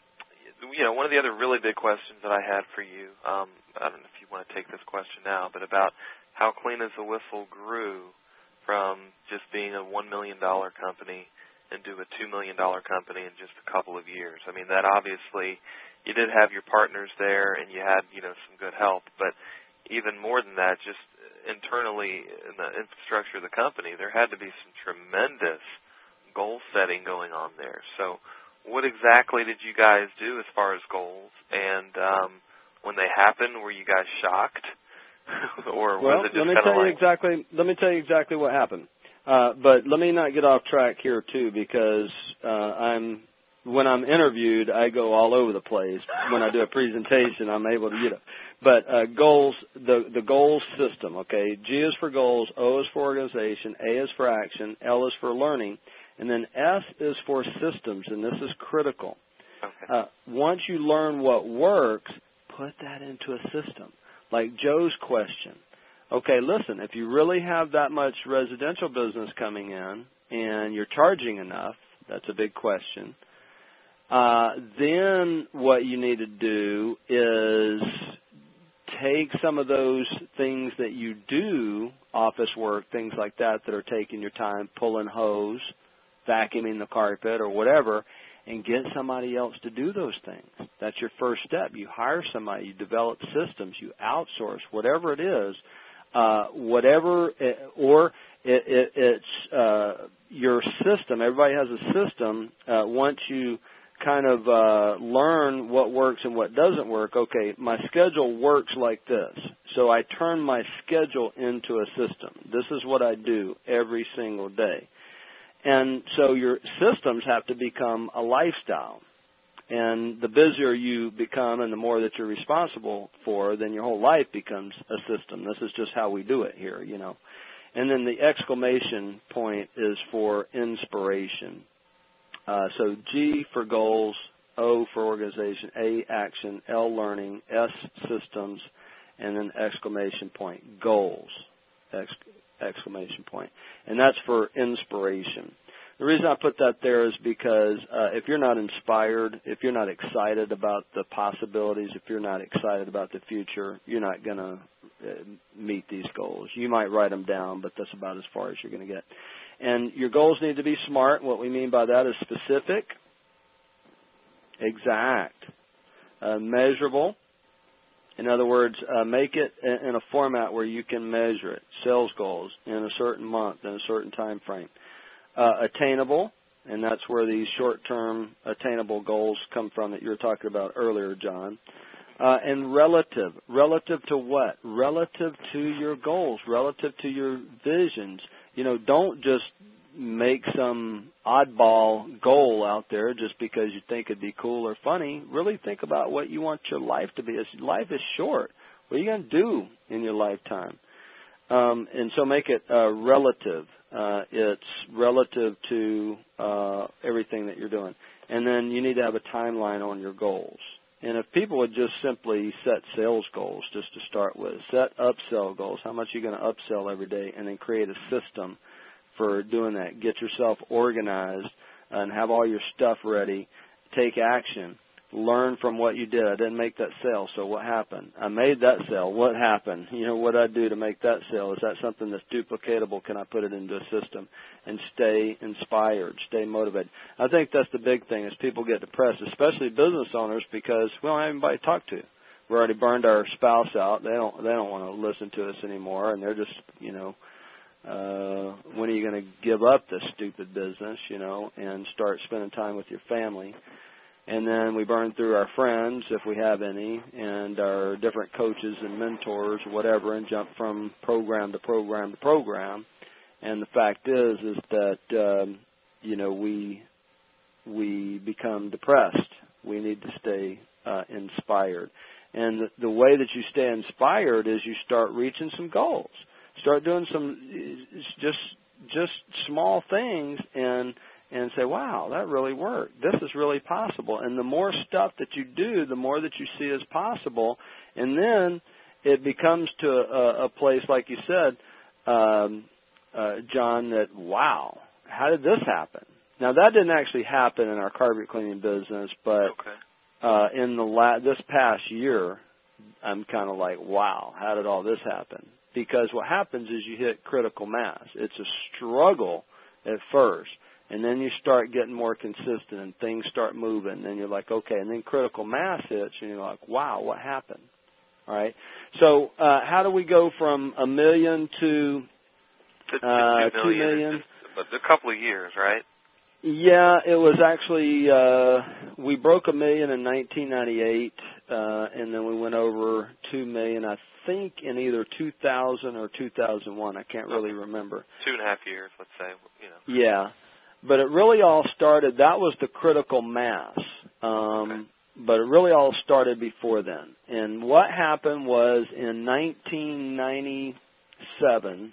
you know, one of the other really big questions that I had for you, um, I don't know if you want to take this question now, but about how Clean as a Whistle grew from just being a one million dollars company into a two million dollars company in just a couple of years. I mean, that obviously, you did have your partners there and you had, you know, some good help, but even more than that, just internally in the infrastructure of the company, there had to be some tremendous goal setting going on there. So what exactly did you guys do as far as goals? And um, when they happened, were you guys shocked? or well, was it just let me kind tell of you like... exactly. Let me tell you exactly what happened. Uh, but let me not get off track here too, because uh, I'm when I'm interviewed, I go all over the place. When I do a presentation, I'm able to, you know. But uh, goals, the the goals system. Okay, G is for goals, O is for organization, A is for action, L is for learning. And then S is for systems, and this is critical. Okay. Uh, once you learn what works, put that into a system. Like Joe's question. Okay, listen, if you really have that much residential business coming in and you're charging enough, that's a big question, uh, then what you need to do is take some of those things that you do, office work, things like that, that are taking your time, pulling hose, vacuuming the carpet or whatever, and get somebody else to do those things. That's your first step. You hire somebody, you develop systems, you outsource, whatever it is, uh, whatever, it, or it, it, it's uh, your system. Everybody has a system. Uh, once you kind of uh, learn what works and what doesn't work, okay, my schedule works like this. So I turn my schedule into a system. This is what I do every single day. And so your systems have to become a lifestyle. And the busier you become and the more that you're responsible for, then your whole life becomes a system. This is just how we do it here, you know. And then the exclamation point is for inspiration. Uh, so G for goals, O for organization, A action, L learning, S systems, and then exclamation point, goals, Ex- exclamation point. And that's for inspiration. The reason I put that there is because uh, if you're not inspired, if you're not excited about the possibilities, if you're not excited about the future, you're not going to uh, meet these goals. You might write them down, but that's about as far as you're going to get. And your goals need to be SMART. What we mean by that is specific, exact, uh, measurable. In other words, uh, make it in a format where you can measure it. Sales goals in a certain month, in a certain time frame. Uh, attainable, and that's where these short-term attainable goals come from that you were talking about earlier, John. Uh, and relative. Relative to what? Relative to your goals, relative to your visions. You know, don't just make some oddball goal out there just because you think it'd be cool or funny. Really think about what you want your life to be. Life is short. What are you going to do in your lifetime? Um, and so make it uh, relative. Uh, it's relative to uh, everything that you're doing. And then you need to have a timeline on your goals. And if people would just simply set sales goals just to start with, set upsell goals, how much are you going to upsell every day, and then create a system for doing that. Get yourself organized and have all your stuff ready. Take action. Learn from what you did. I didn't make that sale, so what happened? I made that sale. What happened? You know, what did I do to make that sale? Is that something that's duplicatable? Can I put it into a system? And stay inspired, stay motivated. I think that's the big thing is people get depressed, especially business owners, because we don't have anybody to talk to. We already burned our spouse out. They don't they don't want to listen to us anymore, and they're just, you know, uh, when are you going to give up this stupid business, you know, and start spending time with your family? And then we burn through our friends, if we have any, and our different coaches and mentors or whatever, and jump from program to program to program. And the fact is, is that, um, you know, we we become depressed. We need to stay uh, inspired. And the, the way that you stay inspired is you start reaching some goals. Start doing some just just small things and and say, wow, that really worked. This is really possible. And the more stuff that you do, the more that you see as possible. And then it becomes to a, a place, like you said, um, uh, John, that, wow, how did this happen? Now, that didn't actually happen in our carpet cleaning business, but okay. uh, in the la- this past year, I'm kind of like, wow, how did all this happen? Because what happens is you hit critical mass. It's a struggle at first. And then you start getting more consistent and things start moving. And then you're like, okay. And then critical mass hits and you're like, wow, what happened? All right. So uh, how do we go from a million to, to, to uh, two two million? million? But a couple of years, right? Yeah, it was actually, uh, we broke a million in nineteen ninety-eight, uh, and then we went over two million, I think, in either two thousand or two thousand one. I can't really remember. Two and a half years, let's say. You know. Yeah. But it really all started, that was the critical mass. Um, okay. But it really all started before then. And what happened was in nineteen ninety-seven,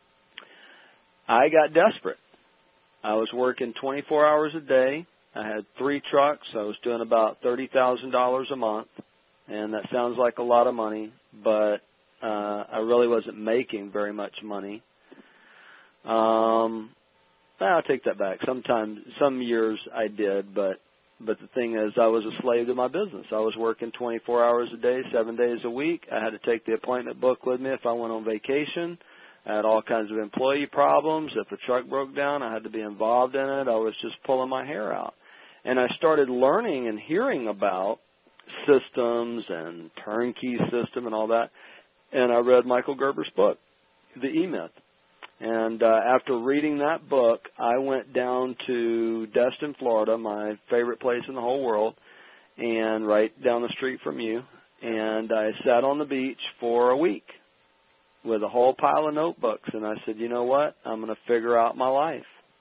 I got desperate. I was working twenty-four hours a day. I had three trucks. I was doing about thirty thousand dollars a month. And that sounds like a lot of money, but uh, I really wasn't making very much money. Um... I'll take that back. Sometimes, some years I did, but but the thing is, I was a slave to my business. I was working twenty-four hours a day, seven days a week. I had to take the appointment book with me if I went on vacation. I had all kinds of employee problems. If a truck broke down, I had to be involved in it. I was just pulling my hair out. And I started learning and hearing about systems and turnkey system and all that. And I read Michael Gerber's book, The E-Myth. And uh, after reading that book, I went down to Destin, Florida, my favorite place in the whole world, and right down the street from you. And I sat on the beach for a week with a whole pile of notebooks. And I said, you know what? I'm going to figure out my life.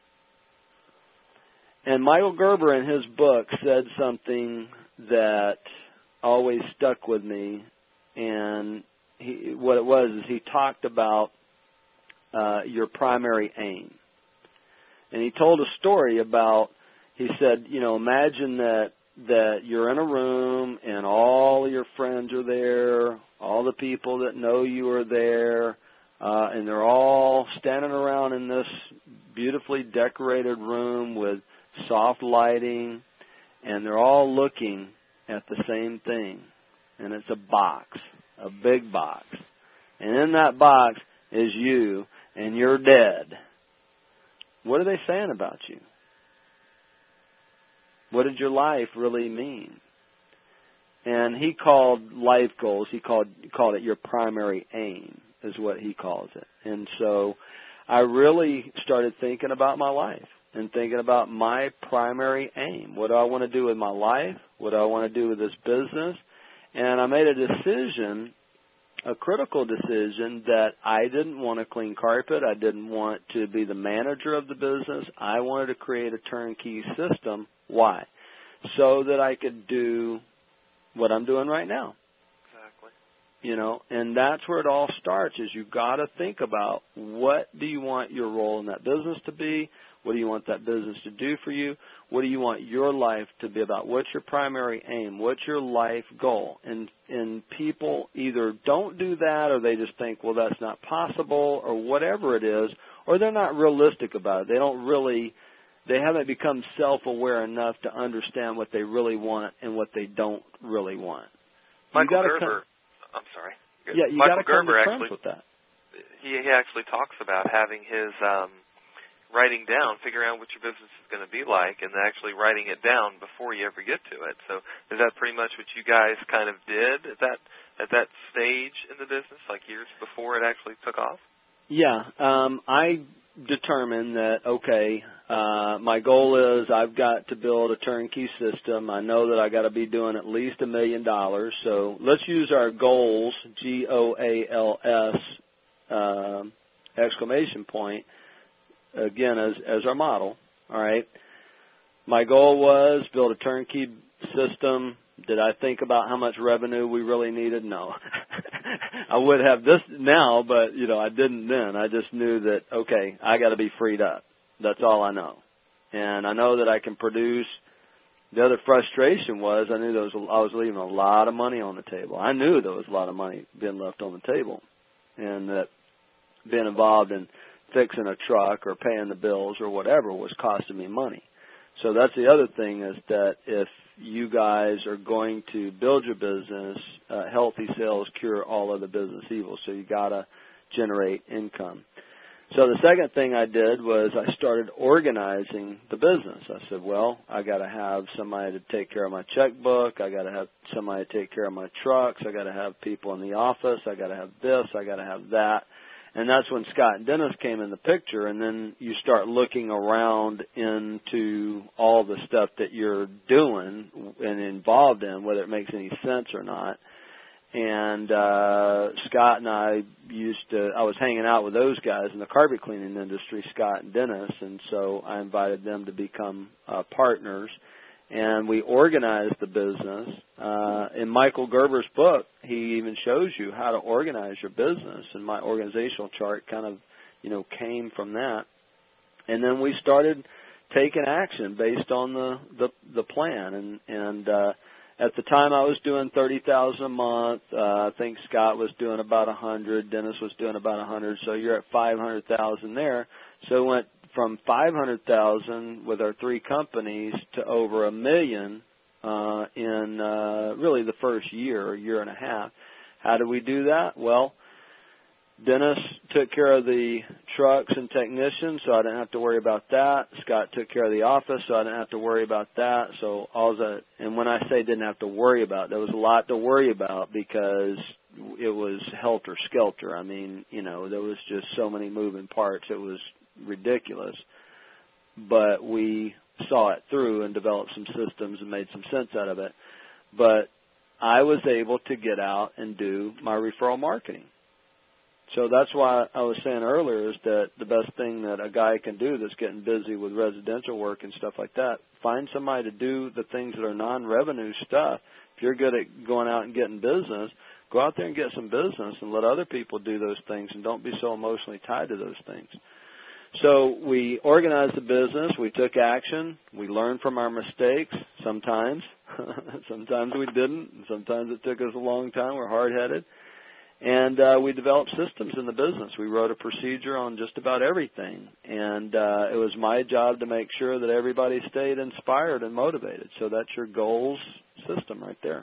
And Michael Gerber in his book said something that always stuck with me. And he, what it was is he talked about Uh, your primary aim. And he told a story about, he said, you know, imagine that, that you're in a room and all your friends are there, all the people that know you are there, uh, and they're all standing around in this beautifully decorated room with soft lighting, and they're all looking at the same thing. And it's a box, a big box. And in that box is you, and you're dead. What are they saying about you? What did your life really mean? And he called life goals, he called he called it your primary aim, is what he calls it. And so I really started thinking about my life and thinking about my primary aim. What do I want to do with my life? What do I want to do with this business? And I made a decision, a critical decision, that I didn't want to clean carpet. I didn't want to be the manager of the business. I wanted to create a turnkey system. Why? So that I could do what I'm doing right now. Exactly. You know, and that's where it all starts, is you got to think about, what do you want your role in that business to be? What do you want that business to do for you? What do you want your life to be about? What's your primary aim? What's your life goal? And and people either don't do that, or they just think, well, that's not possible, or whatever it is, or they're not realistic about it. They don't really, they haven't become self-aware enough to understand what they really want and what they don't really want. Michael Gerber, come, I'm sorry. Yeah, you got to come to terms with that. He, he actually talks about having his um, writing down, figuring out what your business is going to be like, and actually writing it down before you ever get to it. So is that pretty much what you guys kind of did at that at that stage in the business, like years before it actually took off? Yeah, um, I determined that, okay, uh, my goal is I've got to build a turnkey system. I know that I got to be doing at least a million dollars. So let's use our goals, G O A L S, uh, exclamation point, again, as, as our model. All right. My goal was build a turnkey system. Did I think about how much revenue we really needed? No. I would have this now, but, you know, I didn't then. I just knew that, okay, I got to be freed up. That's all I know. And I know that I can produce. The other frustration was I knew there was a, I was leaving a lot of money on the table. I knew there was a lot of money being left on the table, and that being involved in fixing a truck or paying the bills or whatever was costing me money. So that's the other thing, is that if you guys are going to build your business, uh, healthy sales cure all other business evils. So you got to generate income. So the second thing I did was I started organizing the business. I said, well, I got to have somebody to take care of my checkbook. I got to have somebody to take care of my trucks. I got to have people in the office. I got to have this. I got to have that. And that's when Scott and Dennis came in the picture, and then you start looking around into all the stuff that you're doing and involved in, whether it makes any sense or not. And uh, Scott and I used to, I was hanging out with those guys in the carpet cleaning industry, Scott and Dennis, and so I invited them to become uh, partners. And we organized the business. Uh, in Michael Gerber's book, he even shows you how to organize your business. And my organizational chart kind of, you know, came from that. And then we started taking action based on the, the, the plan. And, and uh, at the time I was doing thirty thousand dollars a month. Uh, I think Scott was doing about one hundred. Dennis was doing about one hundred. So you're at five hundred thousand there. So it went from five hundred thousand with our three companies to over a million uh, in uh, really the first year, or year and a half. How did we do that? Well, Dennis took care of the trucks and technicians, so I didn't have to worry about that. Scott took care of the office, so I didn't have to worry about that. So all that, and when I say didn't have to worry about, there was a lot to worry about because it was helter-skelter. I mean, you know, there was just so many moving parts. It was ridiculous. But we saw it through and developed some systems and made some sense out of it. But I was able to get out and do my referral marketing. So that's why I was saying earlier is that the best thing that a guy can do that's getting busy with residential work and stuff like that, find somebody to do the things that are non-revenue stuff. If you're good at going out and getting business, go out there and get some business and let other people do those things, and don't be so emotionally tied to those things. So we organized the business. We took action. We learned from our mistakes sometimes. Sometimes we didn't. Sometimes it took us a long time. We're hard-headed. And uh, we developed systems in the business. We wrote a procedure on just about everything. And uh, it was my job to make sure that everybody stayed inspired and motivated. So that's your goals system right there.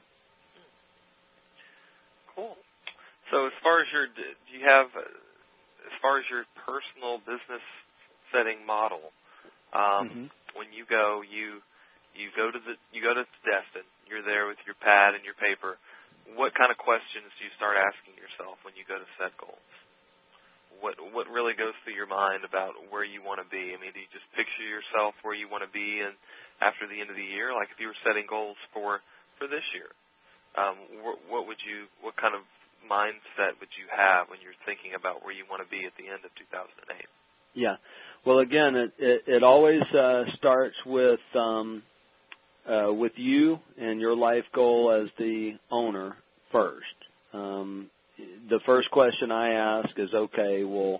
Cool. So as far as your, do you have, as far as your personal business setting model, um, mm-hmm. when you go, you you go to the you go to Destin. You're there with your pad and your paper. What kind of questions do you start asking yourself when you go to set goals? What what really goes through your mind about where you want to be? I mean, do you just picture yourself where you want to be and after the end of the year? Like if you were setting goals for, for this year, um, what, what would you, what kind of mindset would you have when you're thinking about where you want to be at the end of two thousand eight? Yeah. Well, again, it, it, it always uh, starts with um, uh, with you and your life goal as the owner first. Um, the first question I ask is, okay, well,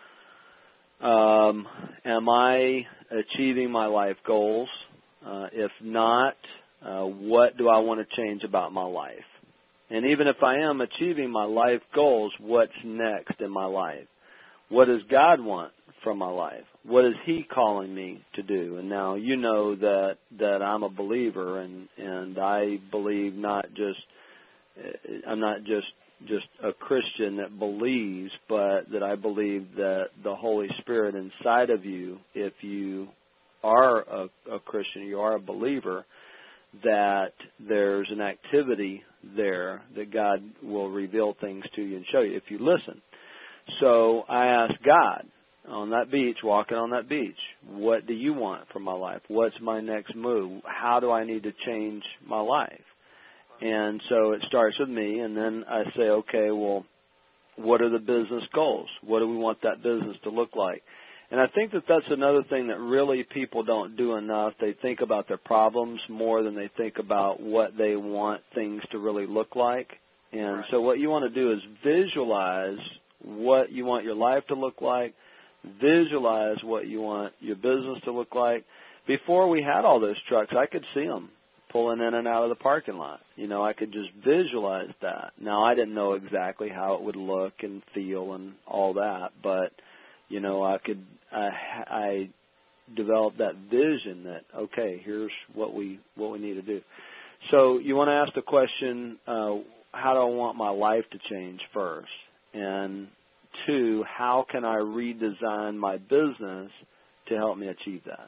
um, am I achieving my life goals? Uh, if not, uh, what do I want to change about my life? And even if I am achieving my life goals, what's next in my life? What does God want from my life? What is He calling me to do? And now you know that that I'm a believer, and and I believe not just I'm not just just a Christian that believes, but that I believe that the Holy Spirit inside of you, if you are a, a Christian, you are a believer, that there's an activity there that God will reveal things to you and show you if you listen. So I asked God on that beach, walking on that beach, what do you want from my life? What's my next move? How do I need to change my life? And so it starts with me, and then I say, okay, well, what are the business goals? What do we want that business to look like? And I think that that's another thing that really people don't do enough. They think about their problems more than they think about what they want things to really look like. And right. So what you want to do is visualize what you want your life to look like, visualize what you want your business to look like. Before we had all those trucks, I could see them pulling in and out of the parking lot. You know, I could just visualize that. Now, I didn't know exactly how it would look and feel and all that, but, you know, I could, I, I developed that vision that, okay, here's what we, what we need to do. So you want to ask the question, uh, how do I want my life to change first? And two, how can I redesign my business to help me achieve that?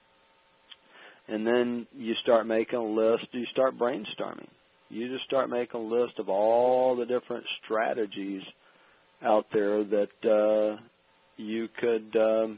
And then you start making a list, you start brainstorming. You just start making a list of all the different strategies out there that uh, you could, um,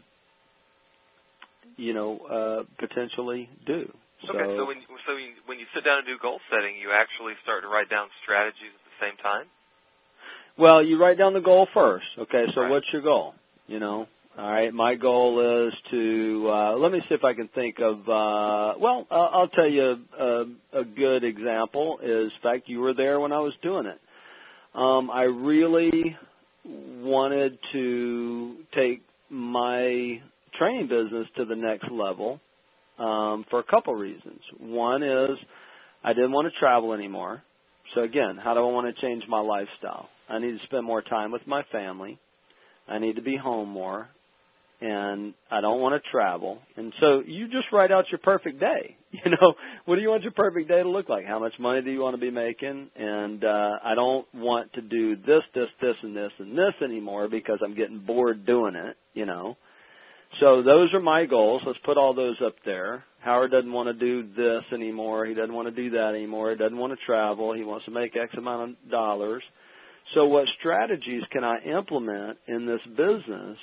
you know, uh, potentially do. Okay, so, so when so when you sit down and do goal setting, you actually start to write down strategies at the same time? Well, you write down the goal first. Okay, so right. What's your goal? You know, all right, my goal is to, uh, let me see if I can think of, uh, well, uh, I'll tell you a, a good example is, in fact, you were there when I was doing it. Um, I really wanted to take my training business to the next level um, for a couple reasons. One is I didn't want to travel anymore. So, again, how do I want to change my lifestyle? I need to spend more time with my family. I need to be home more. and I don't want to travel. And so you just write out your perfect day. You know, what do you want your perfect day to look like? How much money do you want to be making? And uh, I don't want to do this, this, this, and this, and this anymore because I'm getting bored doing it, you know. So those are my goals. Let's put all those up there. Howard doesn't want to do this anymore. He doesn't want to do that anymore. He doesn't want to travel. He wants to make X amount of dollars. So what strategies can I implement in this business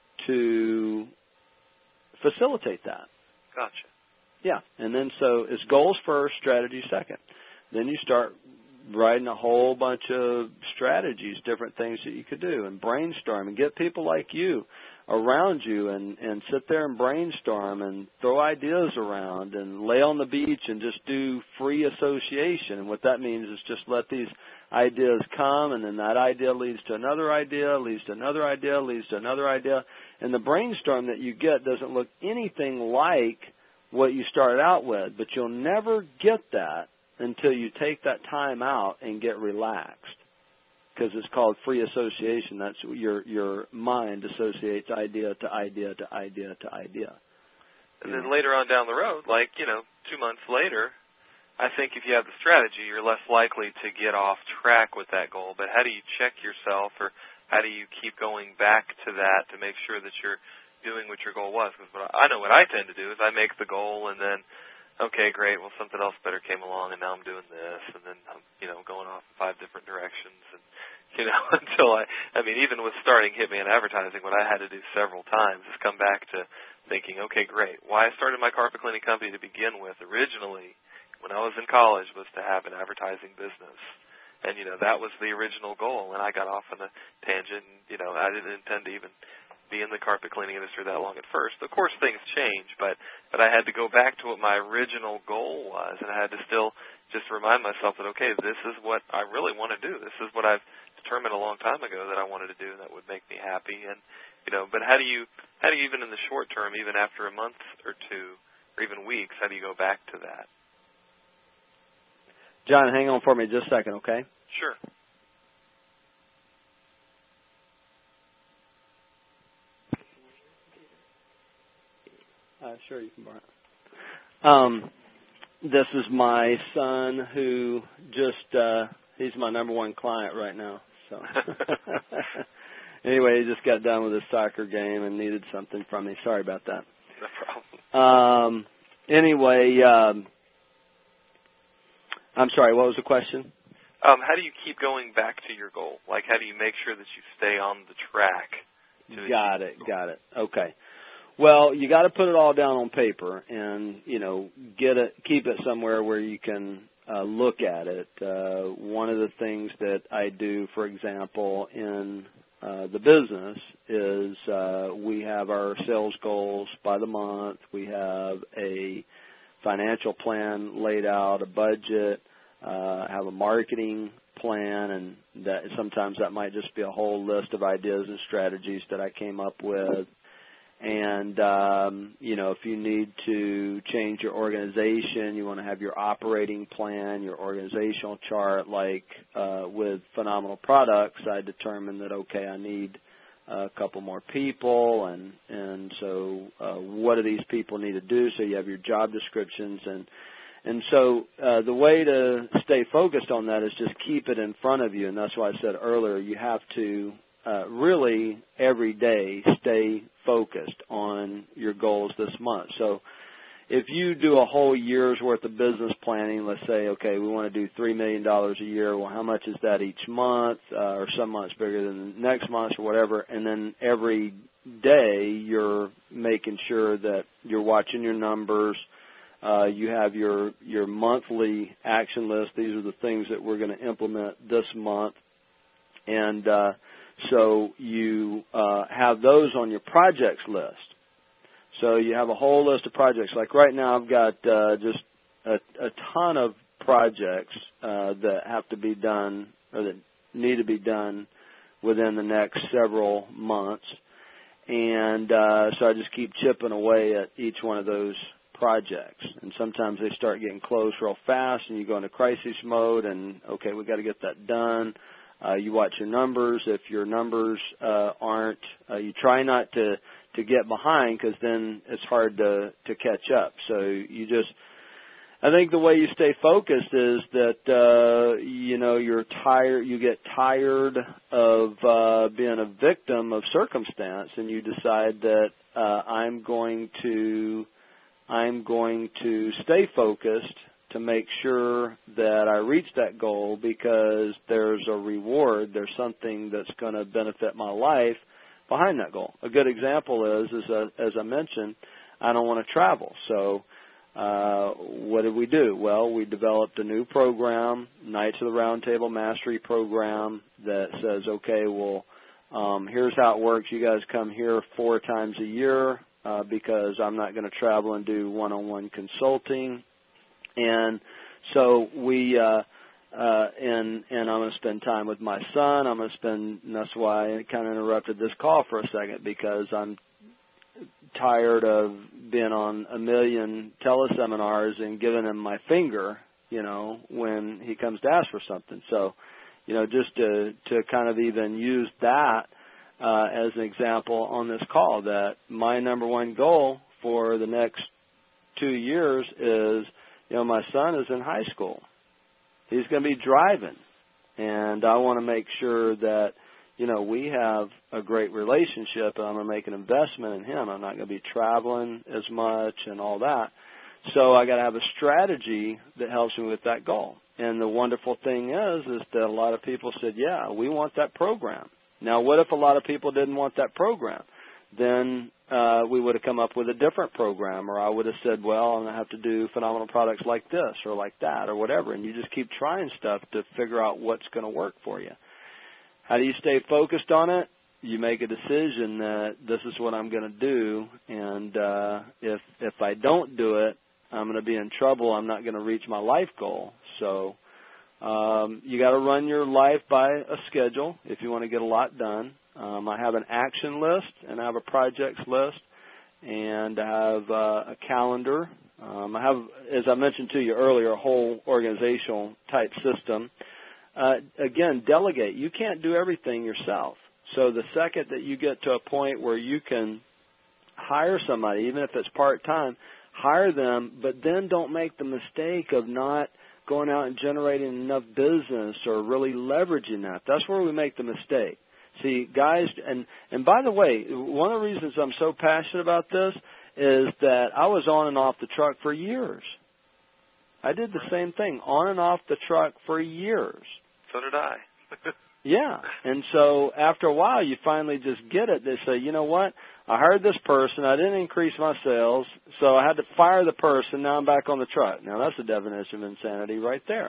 to facilitate that? Gotcha. Yeah. And then so it's goals first, strategy second. Then you start writing a whole bunch of strategies, different things that you could do, and brainstorm and get people like you around you and, and sit there and brainstorm and throw ideas around and lay on the beach and just do free association. And what that means is just let these ideas come, and then that idea leads to another idea, leads to another idea, leads to another idea. And the brainstorm that you get doesn't look anything like what you started out with, but you'll never get that until you take that time out and get relaxed, because it's called free association. That's your your mind associates idea to idea to idea to idea. And then later on down the road, like, you know, two months later, I think if you have the strategy, you're less likely to get off track with that goal. But how do you check yourself, or how do you keep going back to that to make sure that you're doing what your goal was? Because I know what I tend to do is I make the goal and then, okay, great, well, something else better came along, and now I'm doing this, and then I'm, you know, going off in five different directions, and, you know, until I, I mean, even with starting Hitman Advertising, what I had to do several times is come back to thinking, okay, great, why I started my carpet cleaning company to begin with originally when I was in college was to have an advertising business. And, you know, that was the original goal, and I got off on a tangent, and, you know, I didn't intend to even be in the carpet cleaning industry that long at first. Of course, things change, but but I had to go back to what my original goal was, and I had to still just remind myself that, okay, this is what I really want to do. This is what I've determined a long time ago that I wanted to do that would make me happy. And, you know, but how do you, how do you even in the short term, even after a month or two, or even weeks, how do you go back to that? John, hang on for me just a second, okay? Sure. Uh, sure, you can borrow it. Um, this is my son who just, uh, he's my number one client right now. So anyway, he just got done with his soccer game and needed something from me. Sorry about that. No problem. Um, anyway, um, I'm sorry, what was the question? Um, how do you keep going back to your goal? Like, how do you make sure that you stay on the track? To got it, got it. Okay. Well, you got to put it all down on paper, and you know, get it, keep it somewhere where you can uh, look at it. Uh, one of the things that I do, for example, in uh, the business is uh, we have our sales goals by the month. We have a financial plan laid out, a budget, uh, have a marketing plan, and that sometimes that might just be a whole list of ideas and strategies that I came up with. And, um, you know, if you need to change your organization, you want to have your operating plan, your organizational chart, like uh, with Phenomenal Products, I determined that, okay, I need a couple more people, and, and so uh, what do these people need to do? So you have your job descriptions. And, and so uh, the way to stay focused on that is just keep it in front of you, and that's why I said earlier you have to uh, really every day stay focused on your goals this month. So if you do a whole year's worth of business planning, let's say, okay, we want to do three million dollars a year. Well, how much is that each month? Uh, or some months bigger than the next month or whatever. And then every day you're making sure that you're watching your numbers. Uh, you have your, your monthly action list. These are the things that we're going to implement this month. And uh, so you uh, have those on your projects list. So you have a whole list of projects. Like right now I've got uh, just a, a ton of projects uh, that have to be done or that need to be done within the next several months. And uh, so I just keep chipping away at each one of those projects. And sometimes they start getting close real fast and you go into crisis mode and, okay, we've got to get that done. Uh, you watch your numbers. If your numbers uh, aren't, uh, you try not to to get behind, because then it's hard to to catch up. So you just, I think the way you stay focused is that uh, you know you're tired. You get tired of uh, being a victim of circumstance, and you decide that uh, I'm going to I'm going to stay focused to make sure that I reach that goal, because there's a reward. There's something that's going to benefit my life behind that goal. A good example is, is uh, as I mentioned, I don't want to travel. So uh, what did we do? Well, we developed a new program, Knights of the Round Table Mastery program, that says, okay, well, um, here's how it works. You guys come here four times a year uh, because I'm not going to travel and do one-on-one consulting. And so we, uh, uh, and, and I'm going to spend time with my son. I'm going to spend, and that's why I kind of interrupted this call for a second, because I'm tired of being on a million teleseminars and giving him my finger, you know, when he comes to ask for something. So, you know, just to, to kind of even use that uh, as an example on this call, that my number one goal for the next two years is, you know, my son is in high school. He's going to be driving, and I want to make sure that, you know, we have a great relationship, and I'm going to make an investment in him. I'm not going to be traveling as much and all that. So I got to have a strategy that helps me with that goal. And the wonderful thing is, is that a lot of people said, yeah, we want that program. Now, what if a lot of people didn't want that program? Then uh, we would have come up with a different program, or I would have said, well, I'm going to have to do phenomenal products like this or like that or whatever. And you just keep trying stuff to figure out what's going to work for you. How do you stay focused on it? You make a decision that this is what I'm going to do, and uh, if if I don't do it, I'm going to be in trouble. I'm not going to reach my life goal. So um, you got to run your life by a schedule if you want to get a lot done. Um, I have an action list, and I have a projects list, and I have uh, a calendar. Um, I have, as I mentioned to you earlier, a whole organizational type system. Uh, again, delegate. You can't do everything yourself. So the second that you get to a point where you can hire somebody, even if it's part-time, hire them, but then don't make the mistake of not going out and generating enough business or really leveraging that. That's where we make the mistake. See, guys, and, and by the way, one of the reasons I'm so passionate about this is that I was on and off the truck for years. I did the same thing, on and off the truck for years. So did I. Yeah, and so after a while, you finally just get it. They say, you know what, I hired this person, I didn't increase my sales, so I had to fire the person, now I'm back on the truck. Now, that's the definition of insanity right there.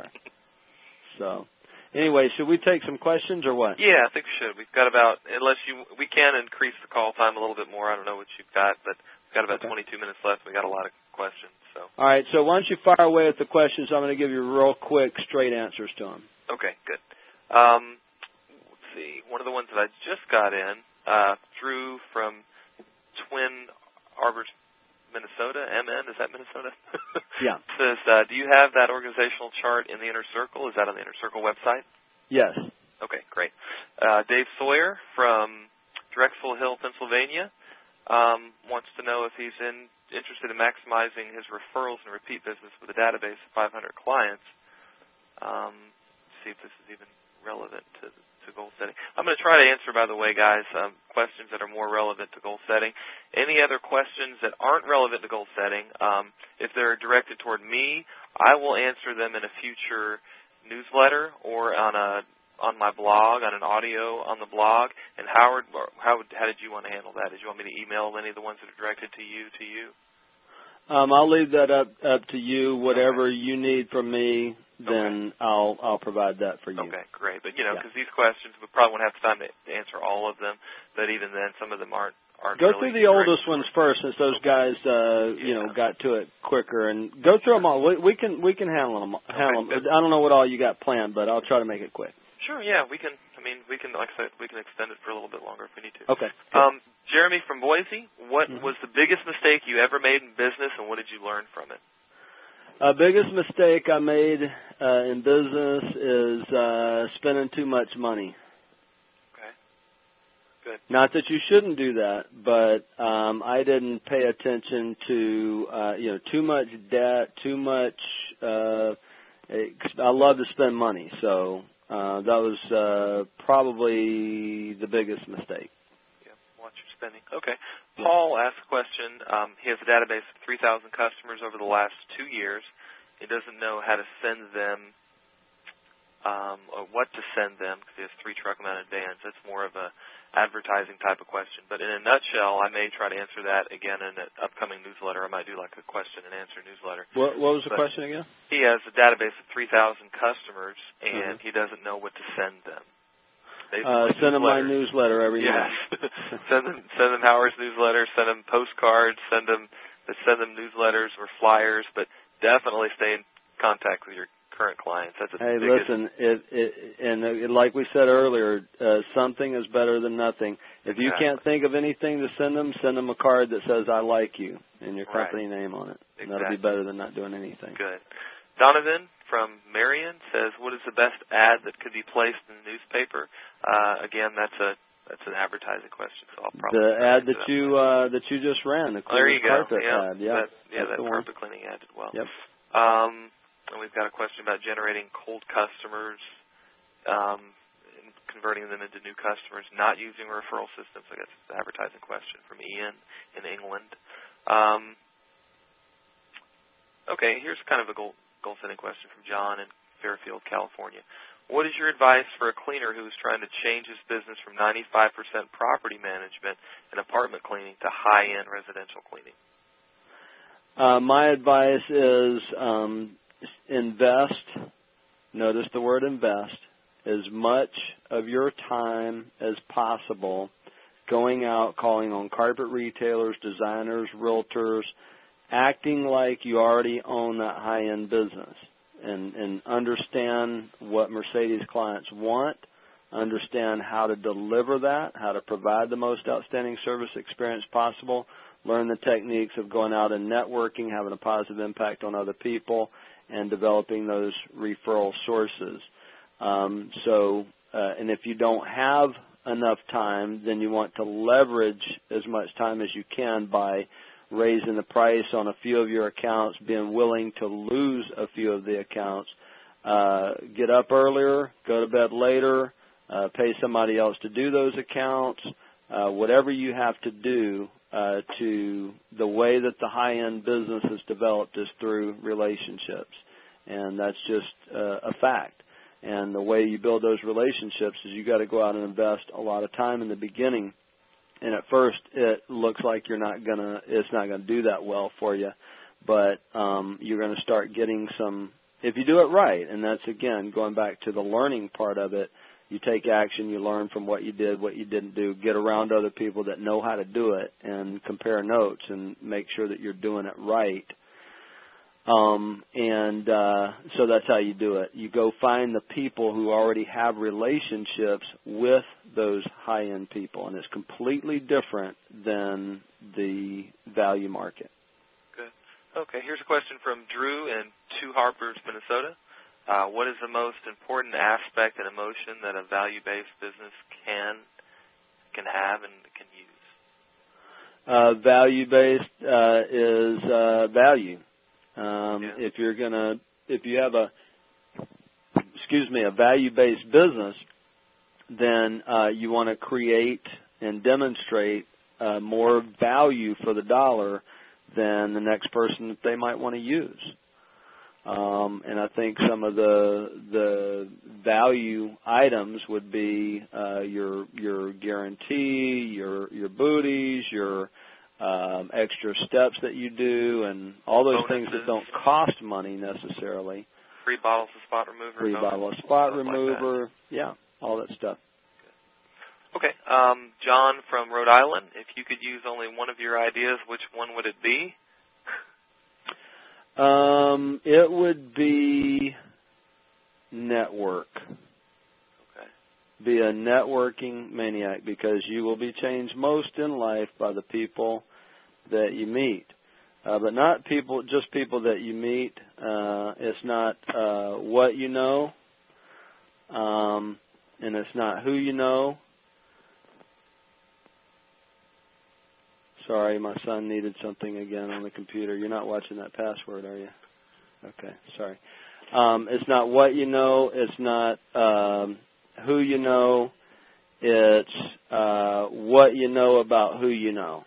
So... Anyway, should we take some questions or what? Yeah, I think we should. We've got about, unless you, we can increase the call time a little bit more. I don't know what you've got, but we've got about okay. twenty-two minutes left. We've got a lot of questions. So. All right, so why don't you fire away with the questions? I'm going to give you real quick, straight answers to them. Okay, good. Um, let's see. One of the ones that I just got in, uh, Drew from Twin Arbors, Minnesota, M N, is that Minnesota? Yeah. Says, uh, do you have that organizational chart in the Inner Circle? Is that on the Inner Circle website? Yes. Okay, great. Uh, Dave Sawyer from Drexel Hill, Pennsylvania, um, wants to know if he's in, interested in maximizing his referrals and repeat business with a database of five hundred clients. Um, see if this is even relevant to to goal setting. I'm going to try to answer, by the way, guys, um, questions that are more relevant to goal setting. Any other questions that aren't relevant to goal setting, um, if they're directed toward me, I will answer them in a future newsletter or on a on my blog, on an audio on the blog. And Howard, how how did you want to handle that? Did you want me to email any of the ones that are directed to you to you? Um, I'll leave that up up to you. Whatever okay. you need from me, then okay. I'll I'll provide that for you. Okay, great. But, you know, because yeah. these questions, we probably won't have time to answer all of them, but even then, some of them aren't, aren't Go really through the oldest ones first, since those okay. guys, uh, yeah. you know, got to it quicker. And go through them all. We, we can we can handle them. Handle okay, them. I don't know what all you got planned, but I'll try to make it quick. Sure, yeah. We can, I mean, we can, like I said, we can extend it for a little bit longer if we need to. Okay. Um, Jeremy from Boise, what mm-hmm. was the biggest mistake you ever made in business, and what did you learn from it? Uh, biggest mistake I made uh, in business is uh, spending too much money. Okay. Good. Not that you shouldn't do that, but um, I didn't pay attention to uh, you know too much debt, too much. Uh, I love to spend money, so uh, that was uh, probably the biggest mistake. Yeah, watch your spending. Okay. Paul asked a question. Um, he has a database of three thousand customers over the last two years. He doesn't know how to send them um, or what to send them because he has three truck-mounted vans. That's more of a advertising type of question. But in a nutshell, I may try to answer that again in an upcoming newsletter. I might do like a question and answer newsletter. What, what was the but question again? He has a database of three thousand customers, and mm-hmm. he doesn't know what to send them. Uh, send them my newsletter every yes. month. send them send them Howard's newsletter, send them postcards, send them send them newsletters or flyers, but definitely stay in contact with your current clients. That's a hey, biggest. listen, it, it, and it, like we said earlier, uh, something is better than nothing. If you exactly. can't think of anything to send them, send them a card that says "I like you" and your company right. name on it. Exactly. And that'll be better than not doing anything. Good. Donovan from Marion says, "What is the best ad that could be placed in the newspaper?" Uh, again, that's a that's an advertising question, so I'll probably the ad that, that you uh, that you just ran, the oh, there you go. carpet Yeah, ad, yeah, that, yeah, that one. carpet cleaning ad did well. Yep. Um, and we've got a question about generating cold customers, um, and converting them into new customers, not using referral systems. I guess it's an advertising question from Ian in England. Um, okay, here's kind of a goal, goal setting question from John in Fairfield, California. What is your advice for a cleaner who is trying to change his business from ninety-five percent property management and apartment cleaning to high-end residential cleaning? Uh, my advice is um, invest, notice the word invest, as much of your time as possible going out, calling on carpet retailers, designers, realtors, acting like you already own that high-end business, and, and understand what Mercedes clients want, understand how to deliver that, how to provide the most outstanding service experience possible, learn the techniques of going out and networking, having a positive impact on other people, and developing those referral sources. Um, so, uh, and if you don't have enough time, then you want to leverage as much time as you can by raising the price on a few of your accounts, being willing to lose a few of the accounts. Uh, get up earlier, go to bed later, uh, pay somebody else to do those accounts, uh, whatever you have to do uh, to the way that the high-end business is developed is through relationships. And that's just uh, a fact. And the way you build those relationships is you got to go out and invest a lot of time in the beginning. And at first, it looks like you're not gonna, it's not gonna do that well for you, but um, you're gonna start getting some. If you do it right, and that's again going back to the learning part of it. You take action, you learn from what you did, what you didn't do, get around other people that know how to do it, and compare notes and make sure that you're doing it right. Um, and uh, so that's how you do it. You go find the people who already have relationships with those high-end people, and it's completely different than the value market. Good. Okay, here's a question from Drew in Two Harpers, Minnesota. Uh, what is the most important aspect and emotion that a value-based business can can have and can use? Uh, value-based uh, is uh, value. Um, yeah. If you're gonna, if you have a, excuse me, a value-based business, then uh, you want to create and demonstrate uh, more value for the dollar than the next person that they might want to use. Um, and I think some of the the value items would be uh, your your guarantee, your your booties, your um, extra steps that you do, and all those Bonuses. things that don't cost money necessarily. Free bottles of spot remover. Free bonus, bottle of spot like remover, yeah, all that stuff. Okay, um, John from Rhode Island. If you could use only one of your ideas, which one would it be? Um, it would be network. Okay. Be a networking maniac, because you will be changed most in life by the people that you meet. Uh, but not people, just people that you meet. Uh, it's not uh, what you know, um, and it's not who you know. Sorry, my son needed something again on the computer. You're not watching that password, are you? Okay, sorry. Um, it's not what you know. It's not um, who you know. It's uh, what you know about who you know.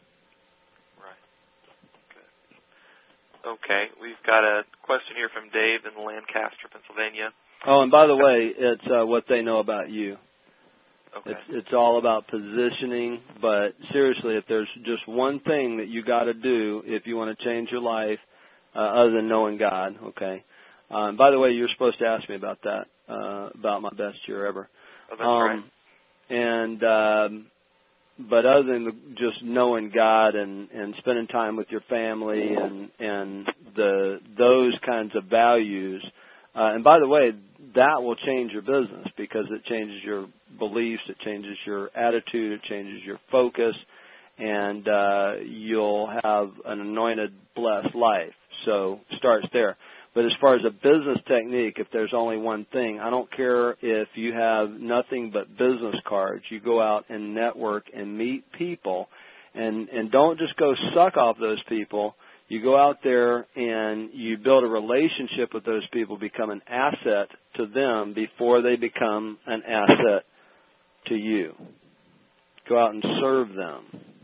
Right. Okay. Okay. We've got a question here from Dave in Lancaster, Pennsylvania. Oh, and by the way, it's uh, what they know about you. Okay. It's, it's all about positioning, but seriously, if there's just one thing that you got to do if you want to change your life, uh, other than knowing God, okay. Um, by the way, you're supposed to ask me about that, uh, about my best year ever. Oh, that's um, right. And um, but other than just knowing God and, and spending time with your family and and the those kinds of values. Uh, and by the way, that will change your business because it changes your beliefs, it changes your attitude, it changes your focus, and uh, you'll have an anointed, blessed life. So it starts there. But as far as a business technique, if there's only one thing, I don't care if you have nothing but business cards. You go out and network and meet people, and, and don't just go suck off those people. You go out there and you build a relationship with those people, become an asset to them before they become an asset to you. Go out and serve them.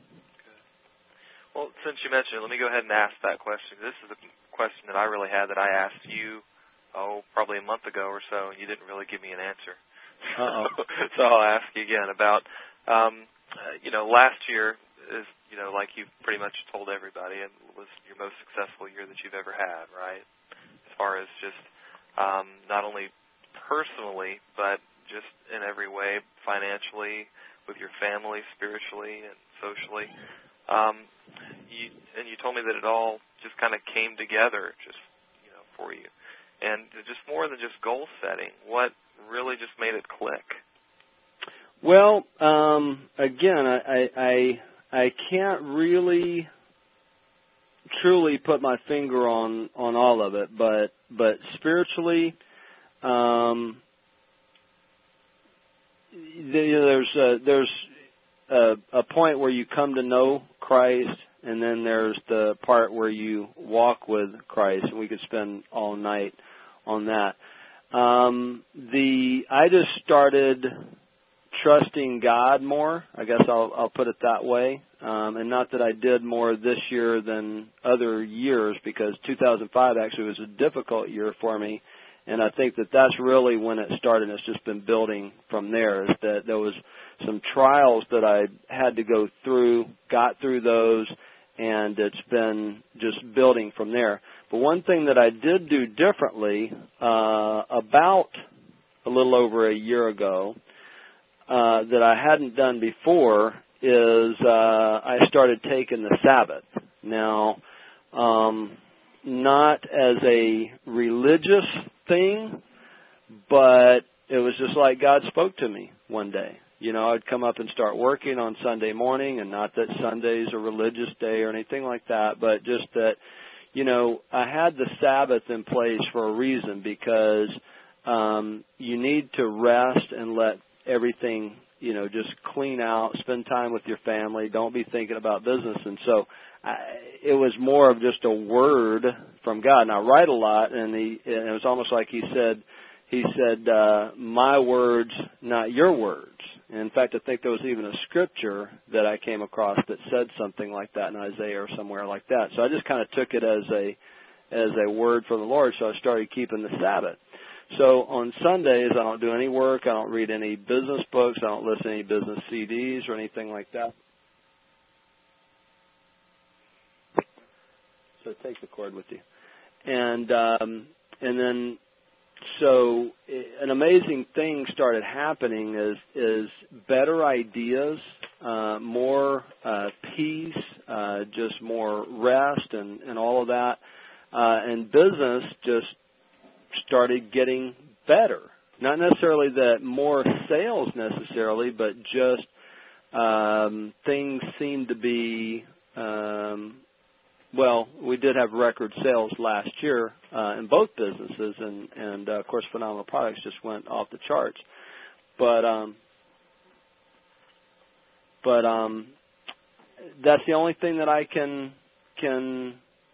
Well, since you mentioned it, let me go ahead and ask that question. This is a question that I really had that I asked you, oh, probably a month ago or so, and you didn't really give me an answer. Uh-oh. So I'll ask you again about, um, uh, you know, last year is, you know, like you pretty much told everybody, it was your most successful year that you've ever had, right? As far as just um, not only personally, but just in every way, financially, with your family, spiritually, and socially. Um, you, and you told me that it all just kind of came together, just you know, for you, and just more than just goal setting. What really just made it click? Well, um, again, I, I I can't really truly put my finger on, on all of it, but but spiritually, um, there's a, there's a, a point where you come to know Christ, and then there's the part where you walk with Christ, and we could spend all night on that. Um, the I just started trusting God more. I guess I'll, I'll put it that way, um, and not that I did more this year than other years, because two thousand five actually was a difficult year for me, and I think that that's really when it started. It's just been building from there. Is that there was some trials that I had to go through, got through those, and it's been just building from there. But one thing that I did do differently uh, about a little over a year ago uh, that I hadn't done before is uh, I started taking the Sabbath. Now, um, not as a religious thing, but it was just like God spoke to me one day. You know, I'd come up and start working on Sunday morning, and not that Sunday's a religious day or anything like that, but just that, you know, I had the Sabbath in place for a reason, because um, you need to rest and let everything, you know, just clean out, spend time with your family, don't be thinking about business. And so I, it was more of just a word from God. And I write a lot, and, he, and it was almost like he said, he said, uh, my words, not your words. And in fact, I think there was even a scripture that I came across that said something like that in Isaiah or somewhere like that. So I just kind of took it as a as a word from the Lord, so I started keeping the Sabbath. So on Sundays, I don't do any work. I don't read any business books. I don't listen to any business C Ds or anything like that. So take the cord with you. And um, and then, so an amazing thing started happening is is better ideas, uh, more uh, peace, uh, just more rest and, and all of that. Uh, and business just started getting better. Not necessarily that more sales necessarily, but just um, things seem to be, um, well, we did have record sales last year uh, in both businesses, and, and uh, of course, Phenomenal Products just went off the charts. But um, but um, that's the only thing that I can can.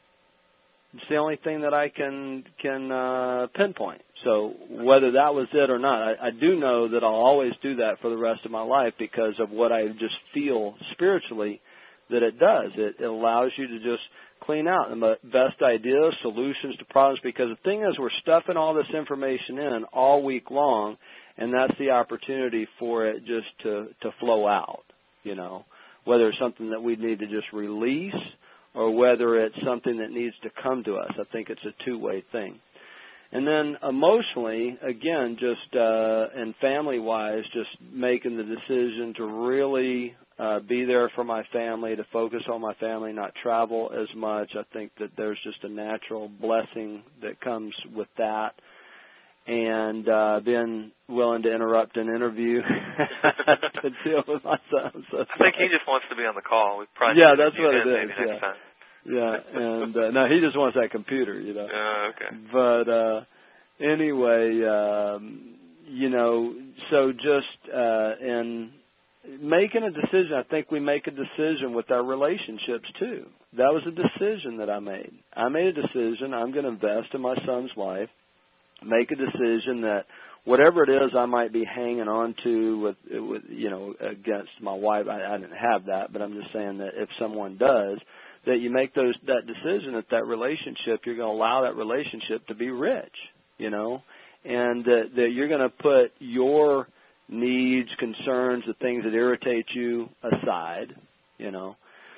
It's the only thing that I can can uh, pinpoint. So whether that was it or not, I, I do know that I'll always do that for the rest of my life because of what I just feel spiritually that it does. It, it allows you to just clean out the best ideas, solutions to problems, because the thing is we're stuffing all this information in all week long, and that's the opportunity for it just to, to flow out, you know, whether it's something that we need to just release or whether it's something that needs to come to us. I think it's a two-way thing. And then emotionally, again, just uh, and family-wise, just making the decision to really uh, be there for my family, to focus on my family, not travel as much. I think that there's just a natural blessing that comes with that. And uh, being willing to interrupt an interview to deal with my son. So I think he just wants to be on the call. We probably yeah, that's what it is. Maybe Yeah. next time. Yeah, and uh, no, he just wants that computer, you know. Oh, okay. But uh, anyway, um, you know, so just uh, in making a decision, I think we make a decision with our relationships too. That was a decision that I made. I made a decision. I'm going to invest in my son's life. Make a decision that whatever it is I might be hanging on to with, with you know, against my wife, I, I didn't have that, but I'm just saying that if someone does, that you make those that decision that that relationship, you're going to allow that relationship to be rich, you know, and that, that you're going to put your needs, concerns, the things that irritate you aside, you know.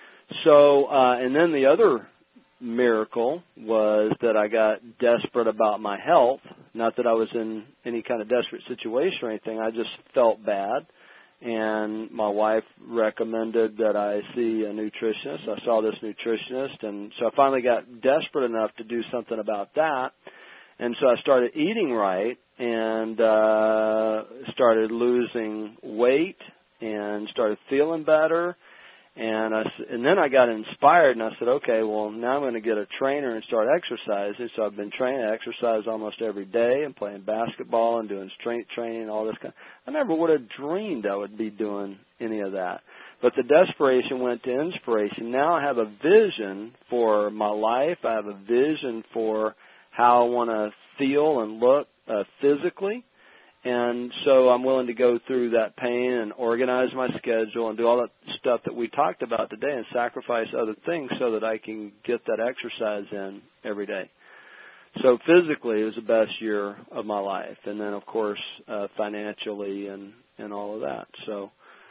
So, uh, and then the other miracle was that I got desperate about my health. Not that I was in any kind of desperate situation or anything. I just felt bad, and my wife recommended that I see a nutritionist. I saw this nutritionist, and so I finally got desperate enough to do something about that. And so I started eating right and uh, started losing weight and started feeling better. And I, and then I got inspired, and I said, okay, well, now I'm going to get a trainer and start exercising. So I've been training, I exercise almost every day and playing basketball and doing strength training and all this kind of, I never would have dreamed I would be doing any of that. But the desperation went to inspiration. Now I have a vision for my life. I have a vision for how I want to feel and look uh, physically. And so I'm willing to go through that pain and organize my schedule and do all that stuff that we talked about today and sacrifice other things so that I can get that exercise in every day. So physically, it was the best year of my life. And then, of course, uh, financially and, and all of that. So,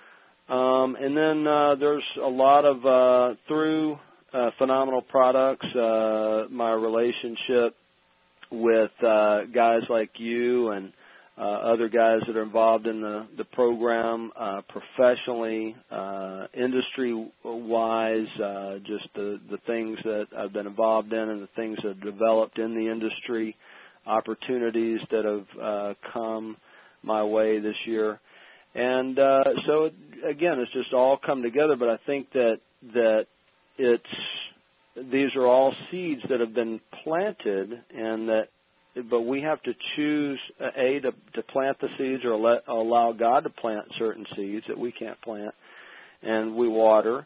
um, and then uh, there's a lot of, uh, through uh, phenomenal products, uh, my relationship with uh, guys like you and Uh, other guys that are involved in the, the program uh, professionally, uh, industry-wise, uh, just the, the things that I've been involved in and the things that have developed in the industry, opportunities that have uh, come my way this year. And uh, so, it, again, it's just all come together, but I think that that it's these are all seeds that have been planted and that but we have to choose, uh, A, to, to plant the seeds or let, allow God to plant certain seeds that we can't plant, and we water,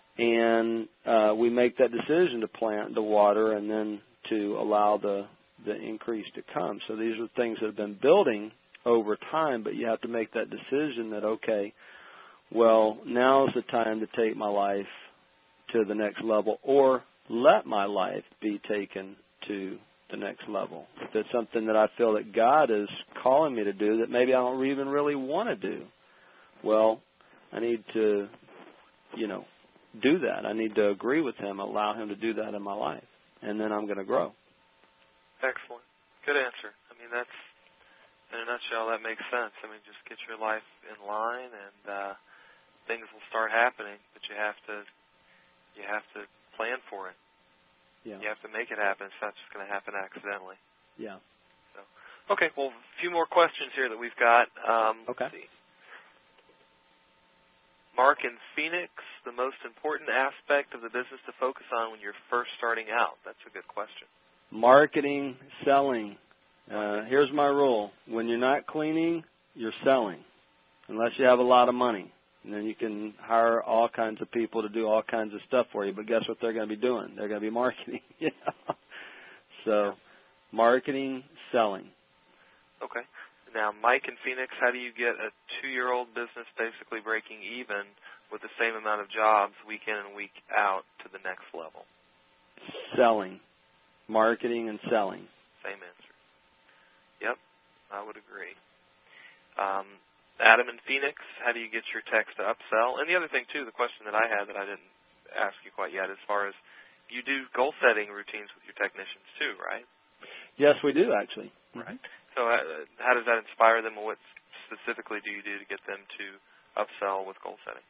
and uh, we make that decision to plant, the water, and then to allow the, the increase to come. So these are things that have been building over time, but you have to make that decision that, okay, well, now is the time to take my life to the next level or let my life be taken to the next level. If it's something that I feel that God is calling me to do that maybe I don't even really want to do, well, I need to, you know, do that. I need to agree with Him, allow Him to do that in my life, and then I'm going to grow. Excellent. Good answer. I mean, that's, in a nutshell, that makes sense. I mean, just get your life in line and uh, things will start happening, but you have to, you have to plan for it. Yeah. You have to make it happen. It's not just going to happen accidentally. Yeah. So, okay, well, a few more questions here that we've got. Um, okay. Let's see. Mark in Phoenix, the most important aspect of the business to focus on when you're first starting out? That's a good question. Marketing, selling. Uh, here's my rule. When you're not cleaning, you're selling, unless you have a lot of money. And then you can hire all kinds of people to do all kinds of stuff for you. But guess what they're going to be doing? They're going to be marketing. You know? So marketing, selling. Okay. Now, Mike in Phoenix, how do you get a two-year-old business basically breaking even with the same amount of jobs week in and week out to the next level? Selling. Marketing and selling. Same answer. Yep, I would agree. Um, Adam in Phoenix, how do you get your techs to upsell? And the other thing, too, the question that I had that I didn't ask you quite yet, as far as you do goal-setting routines with your technicians, too, right? Yes, we do, actually. Right. So uh, how does that inspire them, and what specifically do you do to get them to upsell with goal-setting?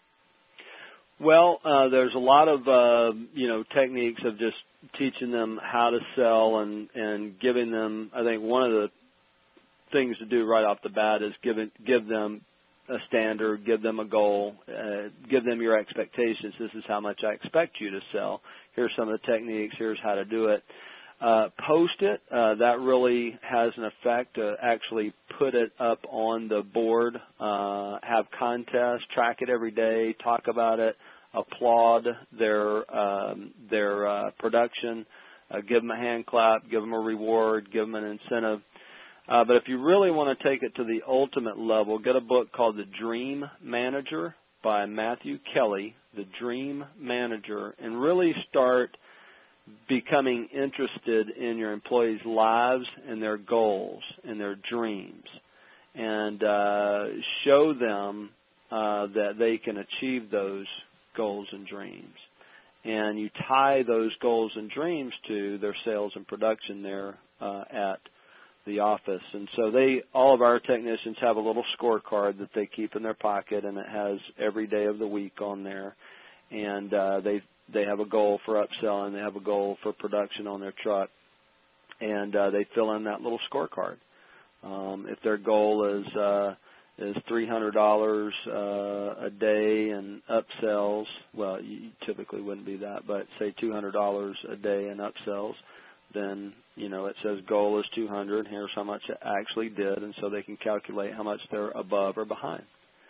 Well, uh, there's a lot of, uh, you know, techniques of just teaching them how to sell and, and giving them, I think one of the things to do right off the bat is give, it, give them a standard, give them a goal, uh, give them your expectations. This is how much I expect you to sell. Here's some of the techniques. Here's how to do it. Uh, post it. Uh, that really has an effect to actually put it up on the board, uh, have contests, track it every day, talk about it, applaud their um, their uh, production, uh, give them a hand clap, give them a reward, give them an incentive. Uh, but if you really want to take it to the ultimate level, get a book called The Dream Manager by Matthew Kelly, The Dream Manager, and really start becoming interested in your employees' lives and their goals and their dreams, and uh, show them uh, that they can achieve those goals and dreams. And you tie those goals and dreams to their sales and production there uh, at the office. And so they, all of our technicians have a little scorecard that they keep in their pocket, and it has every day of the week on there. And uh, they they have a goal for upselling, they have a goal for production on their truck, and uh, they fill in that little scorecard. Um, if their goal is uh, is three hundred dollars uh, a day in upsells, well, you typically wouldn't be that, but say two hundred dollars a day in upsells, then, you know, it says goal is two hundred, here's how much it actually did, and so they can calculate how much they're above or behind.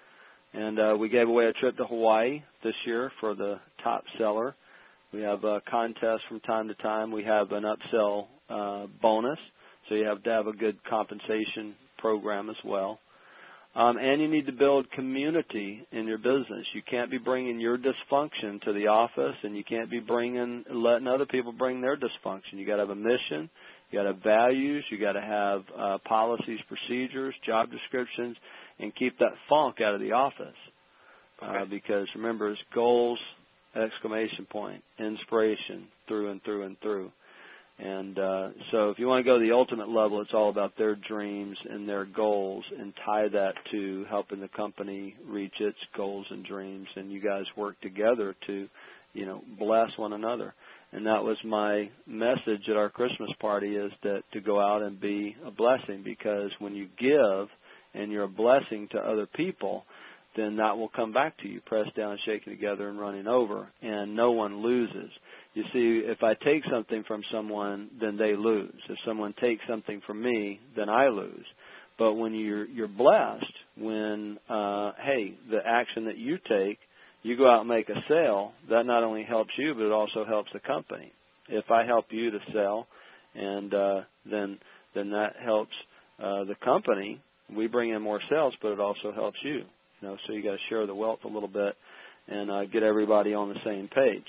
And uh, we gave away a trip to Hawaii this year for the top seller. We have a contest from time to time. We have an upsell uh, bonus, so you have to have a good compensation program as well. Um, and you need to build community in your business. You can't be bringing your dysfunction to the office, and you can't be bringing letting other people bring their dysfunction. You got to have a mission. You got to have values. You got to have uh, policies, procedures, job descriptions, and keep that funk out of the office. Okay. Uh, because remember, it's goals, exclamation point, inspiration, through and through and through. And uh, so if you want to go to the ultimate level, it's all about their dreams and their goals, and tie that to helping the company reach its goals and dreams. And you guys work together to, you know, bless one another. And that was my message at our Christmas party, is that to go out and be a blessing, because when you give and you're a blessing to other people, then that will come back to you, pressed down, shaken together, and running over, and no one loses. You see, if I take something from someone, then they lose. If someone takes something from me, then I lose. But when you're you're blessed, when, uh, hey, the action that you take, you go out and make a sale, that not only helps you, but it also helps the company. If I help you to sell, and uh, then then that helps uh, the company. We bring in more sales, but it also helps you. You know, so you got to share the wealth a little bit and uh, get everybody on the same page.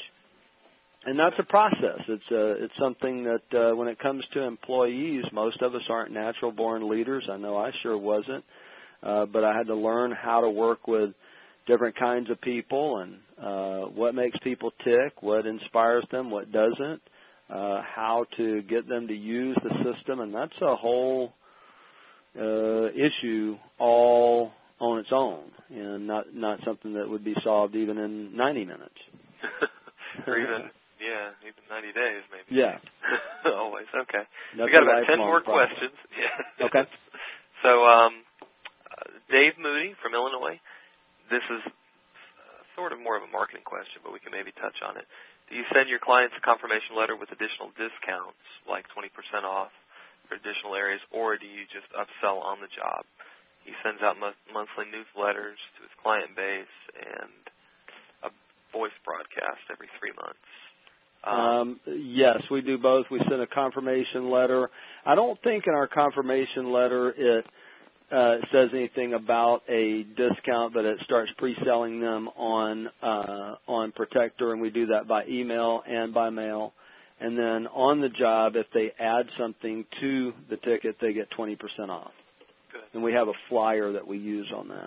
And that's a process. It's uh, it's something that uh, when it comes to employees, most of us aren't natural-born leaders. I know I sure wasn't, uh, but I had to learn how to work with different kinds of people, and uh, what makes people tick, what inspires them, what doesn't, uh, how to get them to use the system, and that's a whole uh, issue all on its own, and not not something that would be solved even in ninety minutes. Or even, yeah, even ninety days maybe. Yeah. Always, okay. That's we got about ten more process. questions. Yeah. Okay. So, um, uh, Dave Moody from Illinois, this is uh, sort of more of a marketing question, but we can maybe touch on it. Do you send your clients a confirmation letter with additional discounts, like twenty percent off for additional areas, or do you just upsell on the job? he sends out mo- monthly newsletters to his client base and a voice broadcast every three months. Um, um, yes, we do both. We send a confirmation letter. I don't think in our confirmation letter it uh, says anything about a discount, but it starts pre-selling them on uh, on Protector, and we do that by email and by mail. And then on the job, if they add something to the ticket, they get twenty percent off. Good. And we have a flyer that we use on that.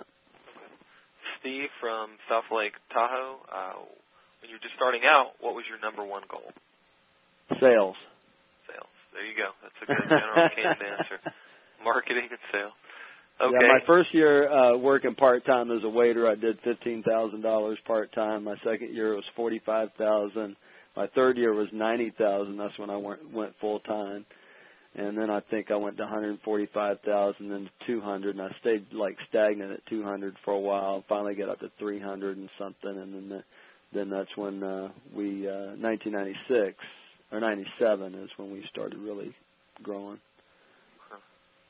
Steve from South Lake Tahoe, uh, when you're just starting out, what was your number one goal? Sales. Sales. There you go. That's a good general canned answer. Marketing and sales. Okay. Yeah, my first year uh, working part-time as a waiter, I did fifteen thousand dollars part-time. My second year was forty-five thousand dollars. My third year was ninety thousand dollars. That's when I went, went full-time. And then I think I went to one hundred forty-five thousand dollars, then to two hundred thousand dollars, and I stayed like stagnant at two hundred thousand dollars for a while. Finally got up to three hundred and something, and then the, then that's when uh, we uh, nineteen ninety-six or ninety-seven is when we started really growing. Huh.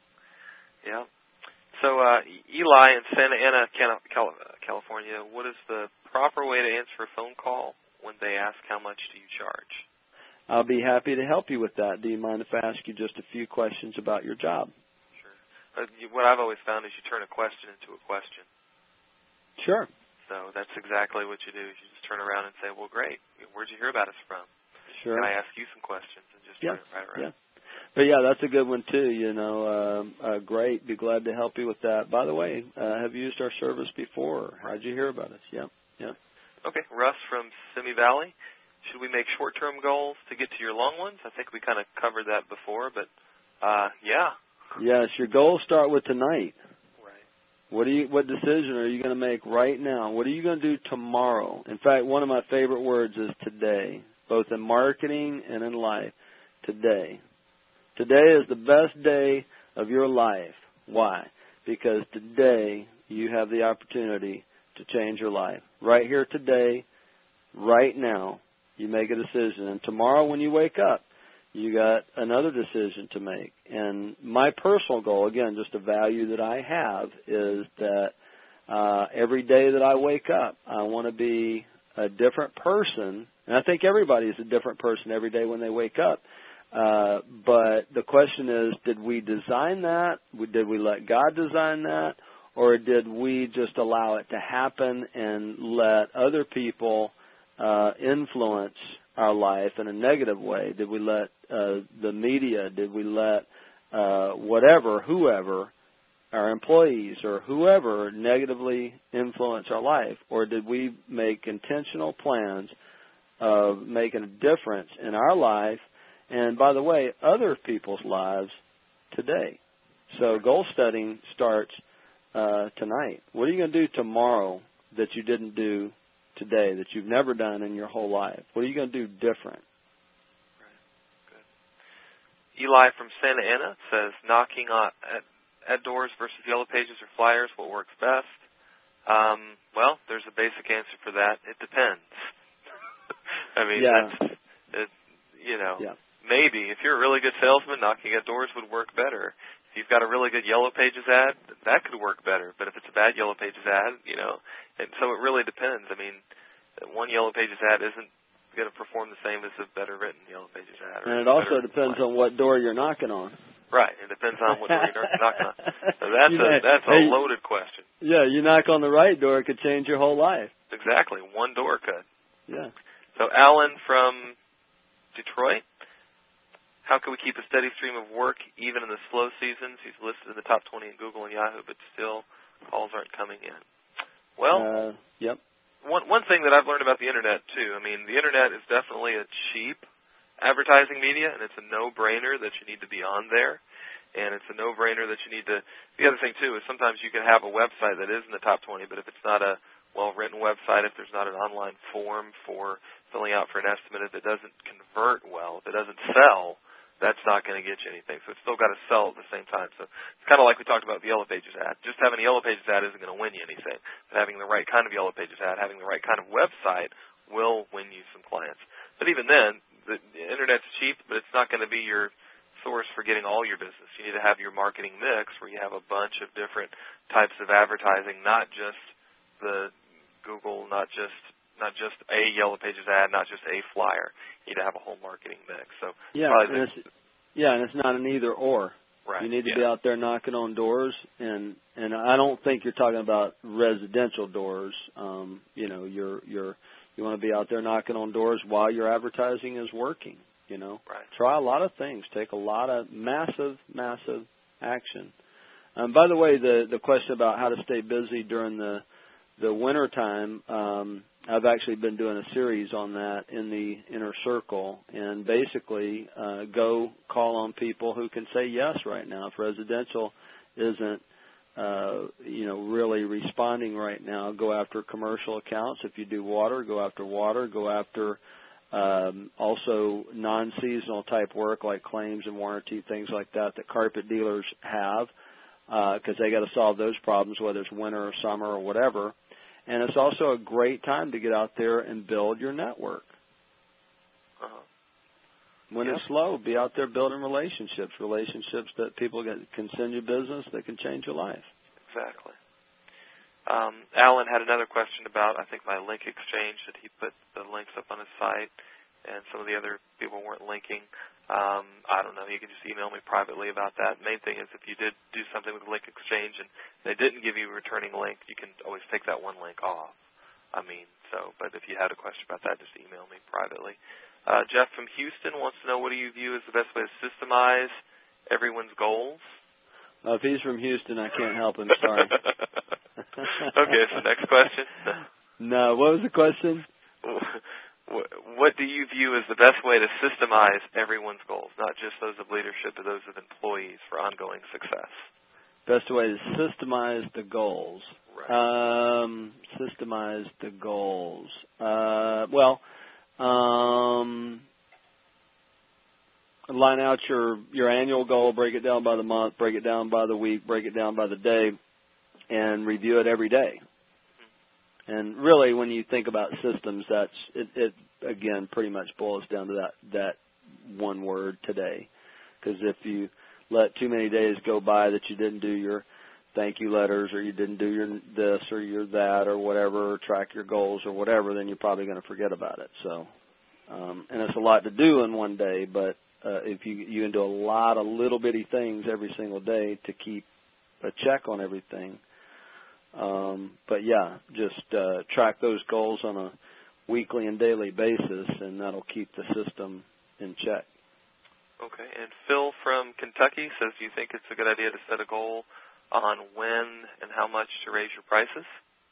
Yeah. So uh, Eli in Santa Ana, California, what is the proper way to answer a phone call when they ask how much do you charge? I'll be happy to help you with that. Do you mind if I ask you just a few questions about your job? Sure. Uh, you, what I've always found is you turn a question into a question. Sure. So that's exactly what you do. Is you just turn around and say, well, great. Where'd you hear about us from? Sure. Can I ask you some questions? And just yes. turn it right around. Yeah. But, yeah, that's a good one, too. You know, uh, uh, great. Be glad to help you with that. By the way, uh, have you used our service before? How'd you hear about us? Yeah. Yeah. Okay. Russ from Simi Valley. Should we make short-term goals to get to your long ones? I think we kind of covered that before, but, uh, yeah. Yes, your goals start with tonight. Right. What do you? What decision are you going to make right now? What are you going to do tomorrow? In fact, one of my favorite words is today, both in marketing and in life. Today. Today is the best day of your life. Why? Because today you have the opportunity to change your life. Right here today, right now, you make a decision. And tomorrow when you wake up, you got another decision to make. And my personal goal, again, just a value that I have, is that uh, every day that I wake up, I want to be a different person. And I think everybody is a different person every day when they wake up. Uh, but the question is, did we design that? Did we let God design that? Or did we just allow it to happen and let other people uh, influence our life in a negative way? Did we let uh, the media, did we let uh, whatever, whoever, our employees or whoever negatively influence our life? Or did we make intentional plans of making a difference in our life and, by the way, other people's lives today? So goal setting starts uh, tonight. What are you going to do tomorrow that you didn't do today, that you've never done in your whole life? What are you going to do different? Right. Good. Eli from Santa Ana says, knocking on at, at doors versus yellow pages or flyers, what works best? Um, well, there's a basic answer for that. It depends. I mean, yeah. that's, it, you know, yeah. maybe if you're a really good salesman, knocking at doors would work better. If you've got a really good Yellow Pages ad, that could work better. But if it's a bad Yellow Pages ad, you know, and so it really depends. I mean, one Yellow Pages ad isn't going to perform the same as a better written Yellow Pages ad. Or and it also better depends line. on what door you're knocking on. Right. It depends on what door you're knocking on. So that's you a know, that's a hey, loaded question. Yeah, you knock on the right door, it could change your whole life. Exactly. One door could. Yeah. So Alan from Detroit. How can we keep a steady stream of work even in the slow seasons? He's listed in the top twenty in Google and Yahoo, but still calls aren't coming in. Well, uh, yep. One one thing that I've learned about the Internet, too, I mean, the Internet is definitely a cheap advertising media, and it's a no-brainer that you need to be on there, and it's a no-brainer that you need to – the other thing, too, is sometimes you can have a website that is in the top twenty, but if it's not a well-written website, if there's not an online form for filling out for an estimate, if it doesn't convert well, if it doesn't sell – that's not going to get you anything. So it's still got to sell at the same time. So it's kind of like we talked about the Yellow Pages ad. Just having a Yellow Pages ad isn't going to win you anything. But having the right kind of Yellow Pages ad, having the right kind of website will win you some clients. But even then, the Internet's cheap, but it's not going to be your source for getting all your business. You need to have your marketing mix where you have a bunch of different types of advertising, not just the Google, not just not just a Yellow Pages ad, not just a flyer. You need to have a whole marketing mix. So yeah, and it's, yeah, and it's not an either or. Right. You need to yeah. be out there knocking on doors, and and I don't think you're talking about residential doors. Um, you know, you're you're you want to be out there knocking on doors while your advertising is working. You know, right. Try a lot of things. Take a lot of massive, massive action. Um, by the way, the the question about how to stay busy during the the winter time, um, I've actually been doing a series on that in the inner circle, and basically uh, go call on people who can say yes right now. If residential isn't, uh, you know, really responding right now, go after commercial accounts. If you do water, go after water. Go after um, also non-seasonal type work like claims and warranty, things like that that carpet dealers have, because uh, they got to solve those problems, whether it's winter or summer or whatever. And it's also a great time to get out there and build your network. Uh-huh. When yep. it's slow, be out there building relationships, relationships that people get, can send you business that can change your life. Exactly. Um, Alan had another question about, I think, my link exchange, that he put the links up on his site, and some of the other people weren't linking. Um, I don't know. You can just email me privately about that. Main thing is if you did do something with Link Exchange and they didn't give you a returning link, you can always take that one link off. I mean, so, but if you had a question about that, just email me privately. Uh, Jeff from Houston wants to know, what do you view as the best way to systemize everyone's goals? Uh, if he's from Houston, I can't help him. Sorry. Okay, so next question. No, what was the question? What do you view as the best way to systemize everyone's goals, not just those of leadership, but those of employees for ongoing success? Best way to systemize the goals. Right. Um, systemize the goals. Uh, well, um, line out your, your annual goal, break it down by the month, break it down by the week, break it down by the day, and review it every day. And really, when you think about systems, that's it, it again pretty much boils down to that that one word, today. Because if you let too many days go by that you didn't do your thank you letters, or you didn't do your this or your that or whatever, or track your goals or whatever, then you're probably going to forget about it. So, um, and it's a lot to do in one day, but uh, if you you can do a lot of little bitty things every single day to keep a check on everything. Um, but yeah, just uh, track those goals on a weekly and daily basis, and that'll keep the system in check. Okay. And Phil from Kentucky says, do you think it's a good idea to set a goal on when and how much to raise your prices?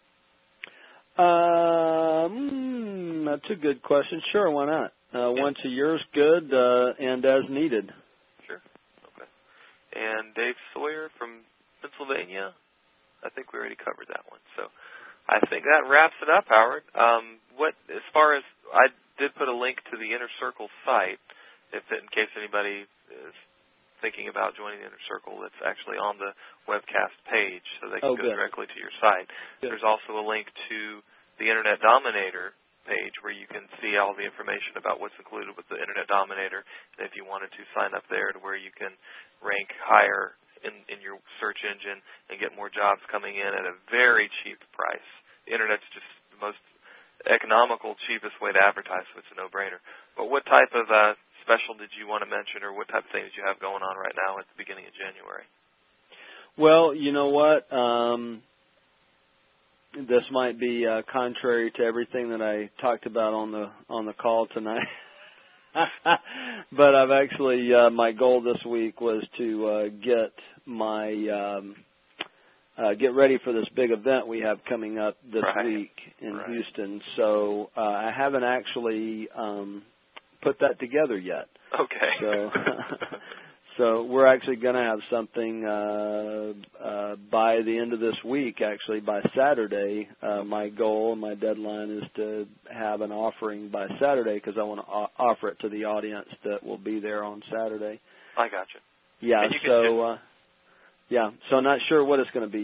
Um, that's a good question. Sure, why not? Uh, yeah. Once a year is good, uh, and as needed. Sure. Okay. And Dave Sawyer from Pennsylvania. I think we already covered that one. So I think that wraps it up, Howard. Um, what, as far as, I did put a link to the Inner Circle site, if in case anybody is thinking about joining the Inner Circle, it's actually on the webcast page, so they can oh, go good. directly to your site. Good. There's also a link to the Internet Dominator page where you can see all the information about what's included with the Internet Dominator, and if you wanted to sign up there to where you can rank higher In, in your search engine and get more jobs coming in at a very cheap price. The Internet's just the most economical, cheapest way to advertise, so it's a no-brainer. But what type of uh, special did you want to mention, or what type of things you have going on right now at the beginning of January? Well, you know what? Um, this might be uh, contrary to everything that I talked about on the on the call tonight. But I've actually, uh, my goal this week was to uh, get my, um, uh, get ready for this big event we have coming up this right. week in right. Houston. So uh, I haven't actually um, put that together yet. Okay. So, so we're actually going to have something uh, uh, by the end of this week, actually by Saturday. Uh, my goal and my deadline is to have an offering by Saturday because I want to o- offer it to the audience that will be there on Saturday. I gotcha. Yeah, and you so, uh, yeah, so I'm not sure what it's going to be yet.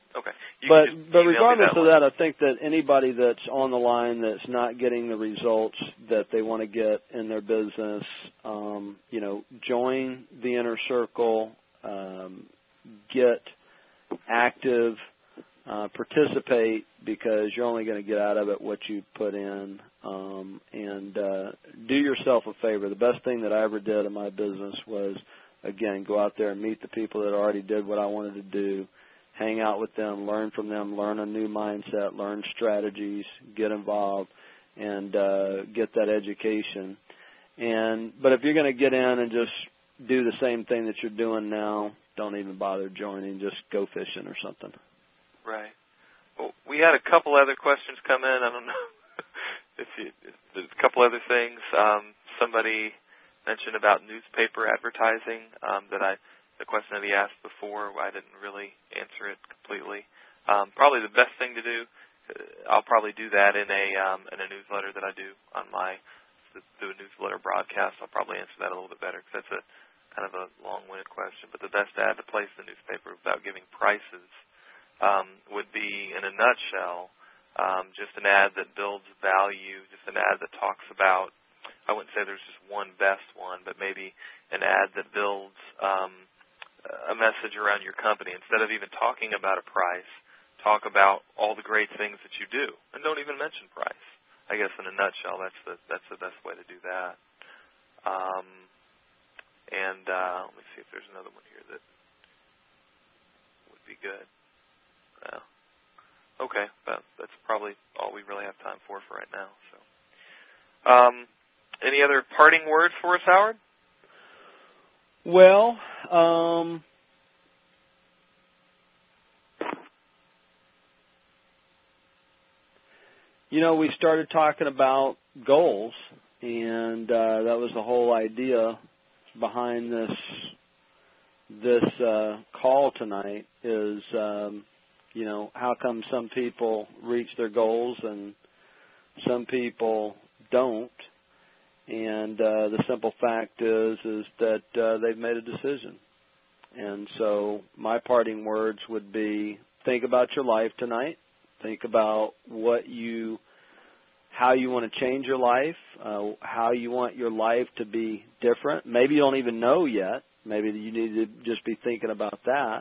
Okay. You but can just but email me regardless that of one. that, I think that anybody that's on the line that's not getting the results that they want to get in their business, um, you know, join the inner circle, um, get active, uh, participate, because you're only going to get out of it what you put in, um, and uh, do yourself a favor. The best thing that I ever did in my business was, again, go out there and meet the people that already did what I wanted to do, hang out with them, learn from them, learn a new mindset, learn strategies, get involved, and uh, get that education. And but if you're going to get in and just do the same thing that you're doing now, don't even bother joining. Just go fishing or something. Right. Well, we had a couple other questions come in. I don't know if, you, if there's a couple other things. Um, somebody mentioned about newspaper advertising um, that I. The question that he asked before, I didn't really answer it completely. Um, probably the best thing to do, I'll probably do that in a um, in a newsletter that I do on my do a newsletter broadcast. I'll probably answer that a little bit better because that's a kind of a long-winded question. But the best ad to place in the newspaper without giving prices um, would be, in a nutshell, um, just an ad that builds value, just an ad that talks about. I wouldn't say there's just one best one, but maybe an ad that builds um, a message around your company. Instead of even talking about a price, talk about all the great things that you do, and don't even mention price. I guess in a nutshell, that's the that's the best way to do that. Um, and uh, let me see if there's another one here that would be good. Well, okay, but that's probably all we really have time for for right now. So, um, any other parting words for us, Howard? Well, um, you know, we started talking about goals, and uh, that was the whole idea behind this this uh, call tonight. Is um, you know, how come some people reach their goals and some people don't? And uh, the simple fact is, is that uh, they've made a decision. And so my parting words would be: think about your life tonight. Think about what you, how you want to change your life, uh, how you want your life to be different. Maybe you don't even know yet. Maybe you need to just be thinking about that.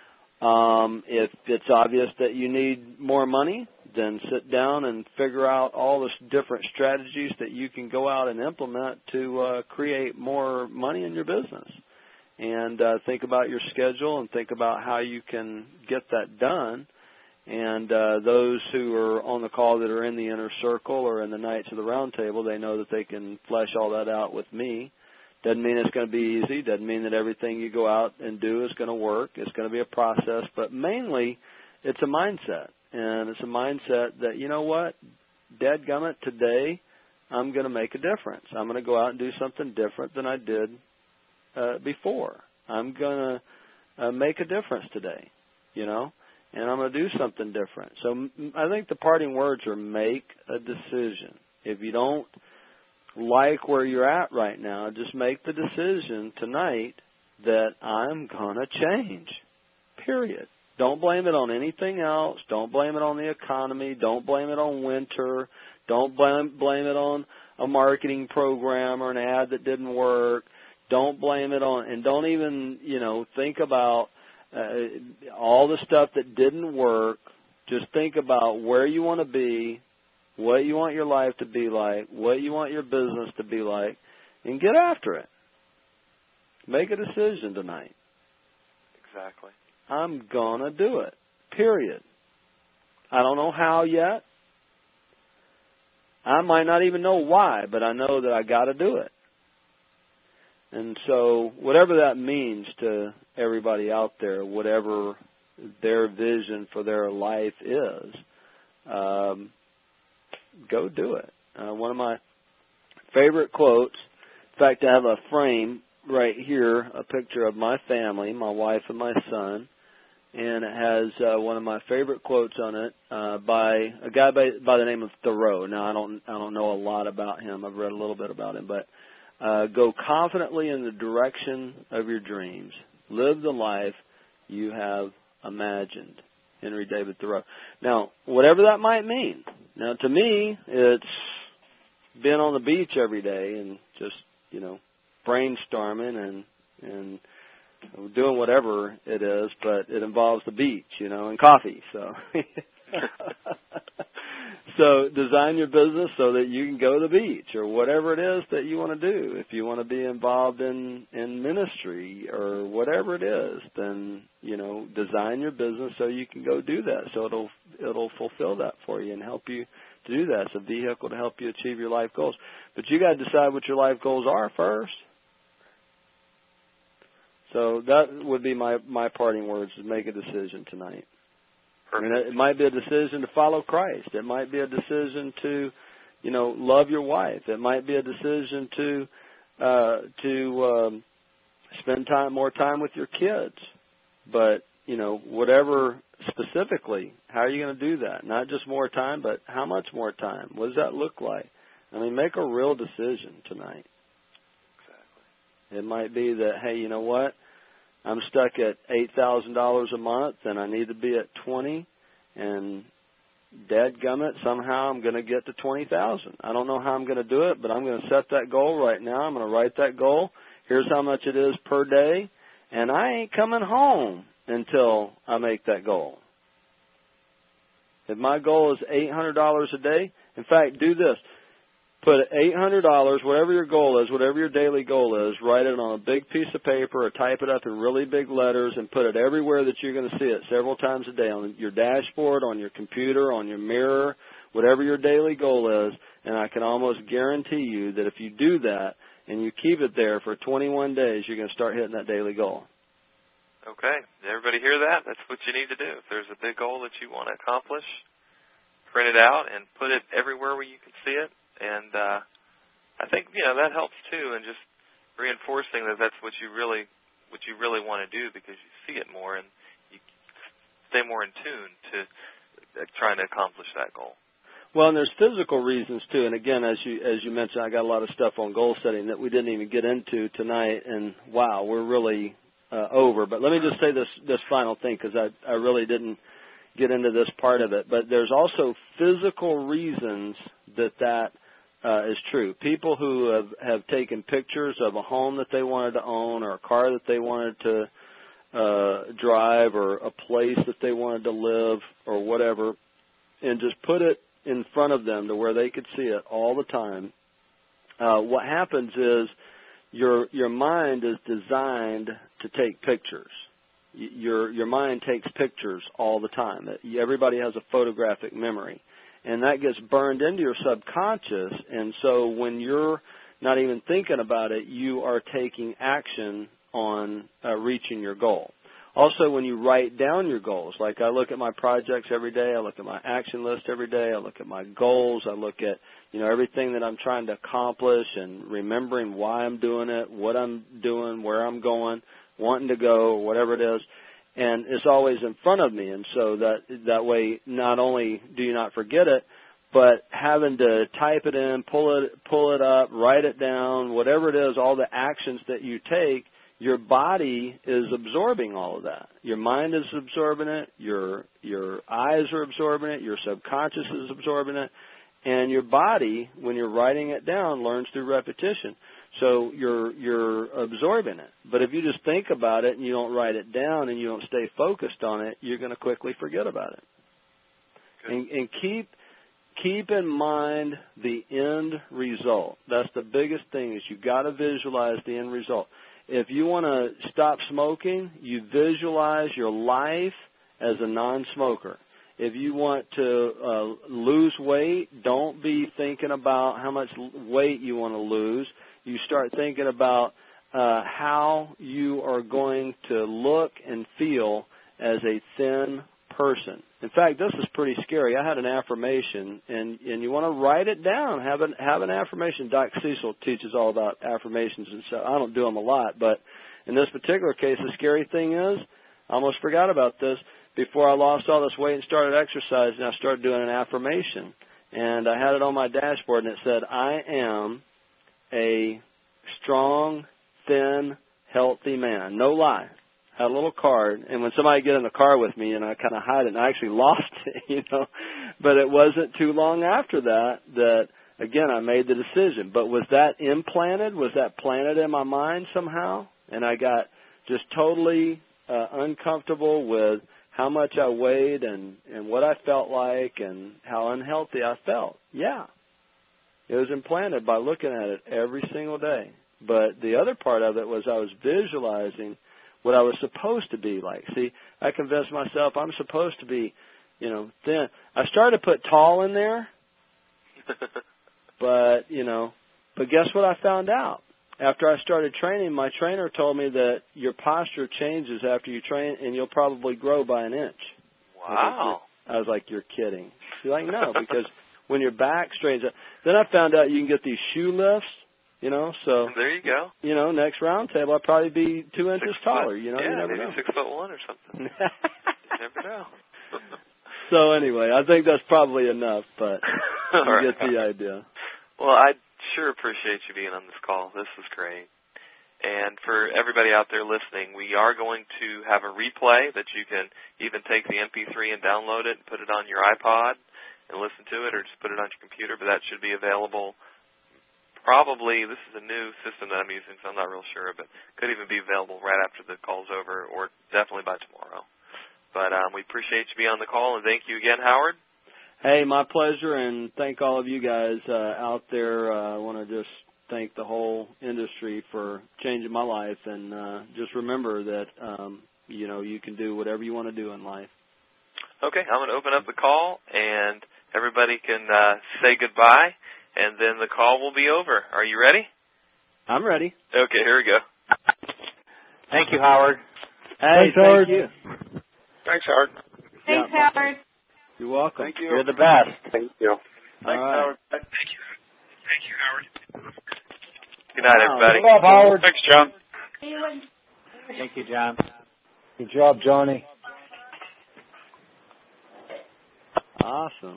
Um, if it's obvious that you need more money, then sit down and figure out all the different strategies that you can go out and implement to uh, create more money in your business. And uh, think about your schedule and think about how you can get that done. And uh, those who are on the call that are in the inner circle or in the Knights of the Round Table, they know that they can flesh all that out with me. Doesn't mean it's going to be easy. Doesn't mean that everything you go out and do is going to work. It's going to be a process. But mainly, it's a mindset. And it's a mindset that, you know what, dadgummit, today I'm going to make a difference. I'm going to go out and do something different than I did uh, before. I'm going to uh, make a difference today, you know, and I'm going to do something different. So m- I think the parting words are: make a decision. If you don't like where you're at right now, just make the decision tonight that I'm going to change, period. Don't blame it on anything else. Don't blame it on the economy. Don't blame it on winter. Don't blame, blame it on a marketing program or an ad that didn't work. Don't blame it on, and don't even, you know, think about uh, all the stuff that didn't work. Just think about where you want to be, what you want your life to be like, what you want your business to be like, and get after it. Make a decision tonight. Exactly. I'm going to do it, period. I don't know how yet. I might not even know why, but I know that I got to do it. And so whatever that means to everybody out there, whatever their vision for their life is, um, go do it. Uh, one of my favorite quotes, in fact, I have a frame right here, a picture of my family, my wife and my son, and it has uh, one of my favorite quotes on it uh, by a guy by, by the name of Thoreau. Now, I don't I don't know a lot about him. I've read a little bit about him, but uh, go confidently in the direction of your dreams. Live the life you have imagined. Henry David Thoreau. Now, whatever that might mean. Now, to me, it's being on the beach every day and just, you know, brainstorming and and doing whatever it is, but it involves the beach, you know, and coffee. So, so design your business so that you can go to the beach or whatever it is that you want to do. If you want to be involved in, in ministry or whatever it is, then, you know, design your business so you can go do that. So it'll it'll fulfill that for you and help you to do that. It's a vehicle to help you achieve your life goals. But you got to decide what your life goals are first. So that would be my, my parting words, is make a decision tonight. I mean, it might be a decision to follow Christ. It might be a decision to, you know, love your wife. It might be a decision to uh, to um, spend time more time with your kids. But, you know, whatever specifically, how are you going to do that? Not just more time, but how much more time? What does that look like? I mean, make a real decision tonight. Exactly. It might be that, hey, you know what? I'm stuck at eight thousand dollars a month, and I need to be at twenty, and dadgummit, somehow I'm going to get to twenty thousand. I don't know how I'm going to do it, but I'm going to set that goal right now. I'm going to write that goal. Here's how much it is per day, and I ain't coming home until I make that goal. If my goal is eight hundred dollars a day, in fact, do this. Put eight hundred dollars, whatever your goal is, whatever your daily goal is, write it on a big piece of paper or type it up in really big letters and put it everywhere that you're going to see it several times a day, on your dashboard, on your computer, on your mirror, whatever your daily goal is. And I can almost guarantee you that if you do that and you keep it there for twenty-one days, you're going to start hitting that daily goal. Okay. Did everybody hear that? That's what you need to do. If there's a big goal that you want to accomplish, print it out and put it everywhere where you can see it. And uh, I think, you know, that helps too, and just reinforcing that that's what you really what you really want to do, because you see it more and you stay more in tune to uh, trying to accomplish that goal. Well, and there's physical reasons too. And again, as you as you mentioned, I got a lot of stuff on goal setting that we didn't even get into tonight. And wow, we're really uh, over. But let me just say this this final thing, because I I really didn't get into this part of it. But there's also physical reasons that that Uh, is true. People who have, have taken pictures of a home that they wanted to own, or a car that they wanted to uh, drive, or a place that they wanted to live, or whatever, and just put it in front of them to where they could see it all the time. Uh, what happens is your your mind is designed to take pictures. Your your mind takes pictures all the time. Everybody has a photographic memory. And that gets burned into your subconscious, and so when you're not even thinking about it, you are taking action on uh, reaching your goal. Also, when you write down your goals, like I look at my projects every day, I look at my action list every day, I look at my goals, I look at, you know, everything that I'm trying to accomplish, and remembering why I'm doing it, what I'm doing, where I'm going, wanting to go, or whatever it is. And it's always in front of me, and so that that way, not only do you not forget it, but having to type it in, pull it pull it up, write it down, whatever it is, all the actions that you take, your body is absorbing all of that. Your mind is absorbing it, your your eyes are absorbing it, your subconscious is absorbing it, and your body, when you're writing it down, learns through repetition. So you're you're absorbing it. But if you just think about it and you don't write it down and you don't stay focused on it, you're going to quickly forget about it. And, and keep keep in mind the end result. That's the biggest thing, is you got to visualize the end result. If you want to stop smoking, you visualize your life as a non-smoker. If you want to uh, lose weight, don't be thinking about how much weight you want to lose. You start thinking about uh, how you are going to look and feel as a thin person. In fact, this is pretty scary. I had an affirmation, and, and you want to write it down. Have an, have an affirmation. Doc Cecil teaches all about affirmations, and so I don't do them a lot. But in this particular case, the scary thing is, I almost forgot about this. Before I lost all this weight and started exercising, I started doing an affirmation. And I had it on my dashboard, and it said, I am a strong, thin, healthy man. No lie. had a little card, and when somebody get in the car with me, and I kind of hide it, and I actually lost it, you know. But it wasn't too long after that that, again, I made the decision. But was that implanted? Was that planted in my mind somehow? And I got just totally uh, uncomfortable with how much I weighed and, and what I felt like and how unhealthy I felt. Yeah. It was implanted by looking at it every single day. But the other part of it was I was visualizing what I was supposed to be like. See, I convinced myself I'm supposed to be, you know, thin. I started to put tall in there, but, you know, but guess what I found out? After I started training, my trainer told me that your posture changes after you train, and you'll probably grow by an inch. Wow. I was like, you're kidding. She's like, no, because when your back straightens up. Then I found out you can get these shoe lifts, you know, so. And there you go. You know, next round table, I'd probably be two inches six taller, foot. you know, yeah, you never maybe know. six foot one or something. You never know. So anyway, I think that's probably enough, but you right. get the idea. Well, I sure appreciate you being on this call. This is great. And for everybody out there listening, we are going to have a replay that you can even take the M P three and download it and put it on your iPod and listen to it, or just put it on your computer, but that should be available probably. This is a new system that I'm using, so I'm not real sure, but could even be available right after the call's over, or definitely by tomorrow. But um, we appreciate you being on the call, and thank you again, Howard. Hey, my pleasure, and thank all of you guys uh, out there. Uh, I want to just thank the whole industry for changing my life, and uh, just remember that, um, you know, you can do whatever you want to do in life. Okay, I'm going to open up the call, and everybody can uh, say goodbye, and then the call will be over. Are you ready? I'm ready. Okay, here we go. Thank you, Howard. Hey, Thanks, Howard. thank you. Thanks, Howard. Thanks, Yeah. Howard. You're welcome. Thank you. You're the best. Thank you. All Thanks, right. Howard. Thank you. Thank you, Howard. Good night, Wow. everybody. Good job, Howard. Thanks, John. Thank you, John. Good job, Johnny. Awesome.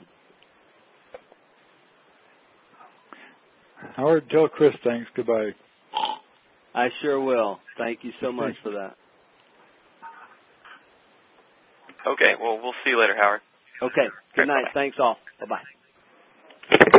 Howard, tell Chris thanks. Goodbye. I sure will. Thank you so much for that. Okay, well, we'll see you later, Howard. Okay. Good night. Thanks all. Bye-bye.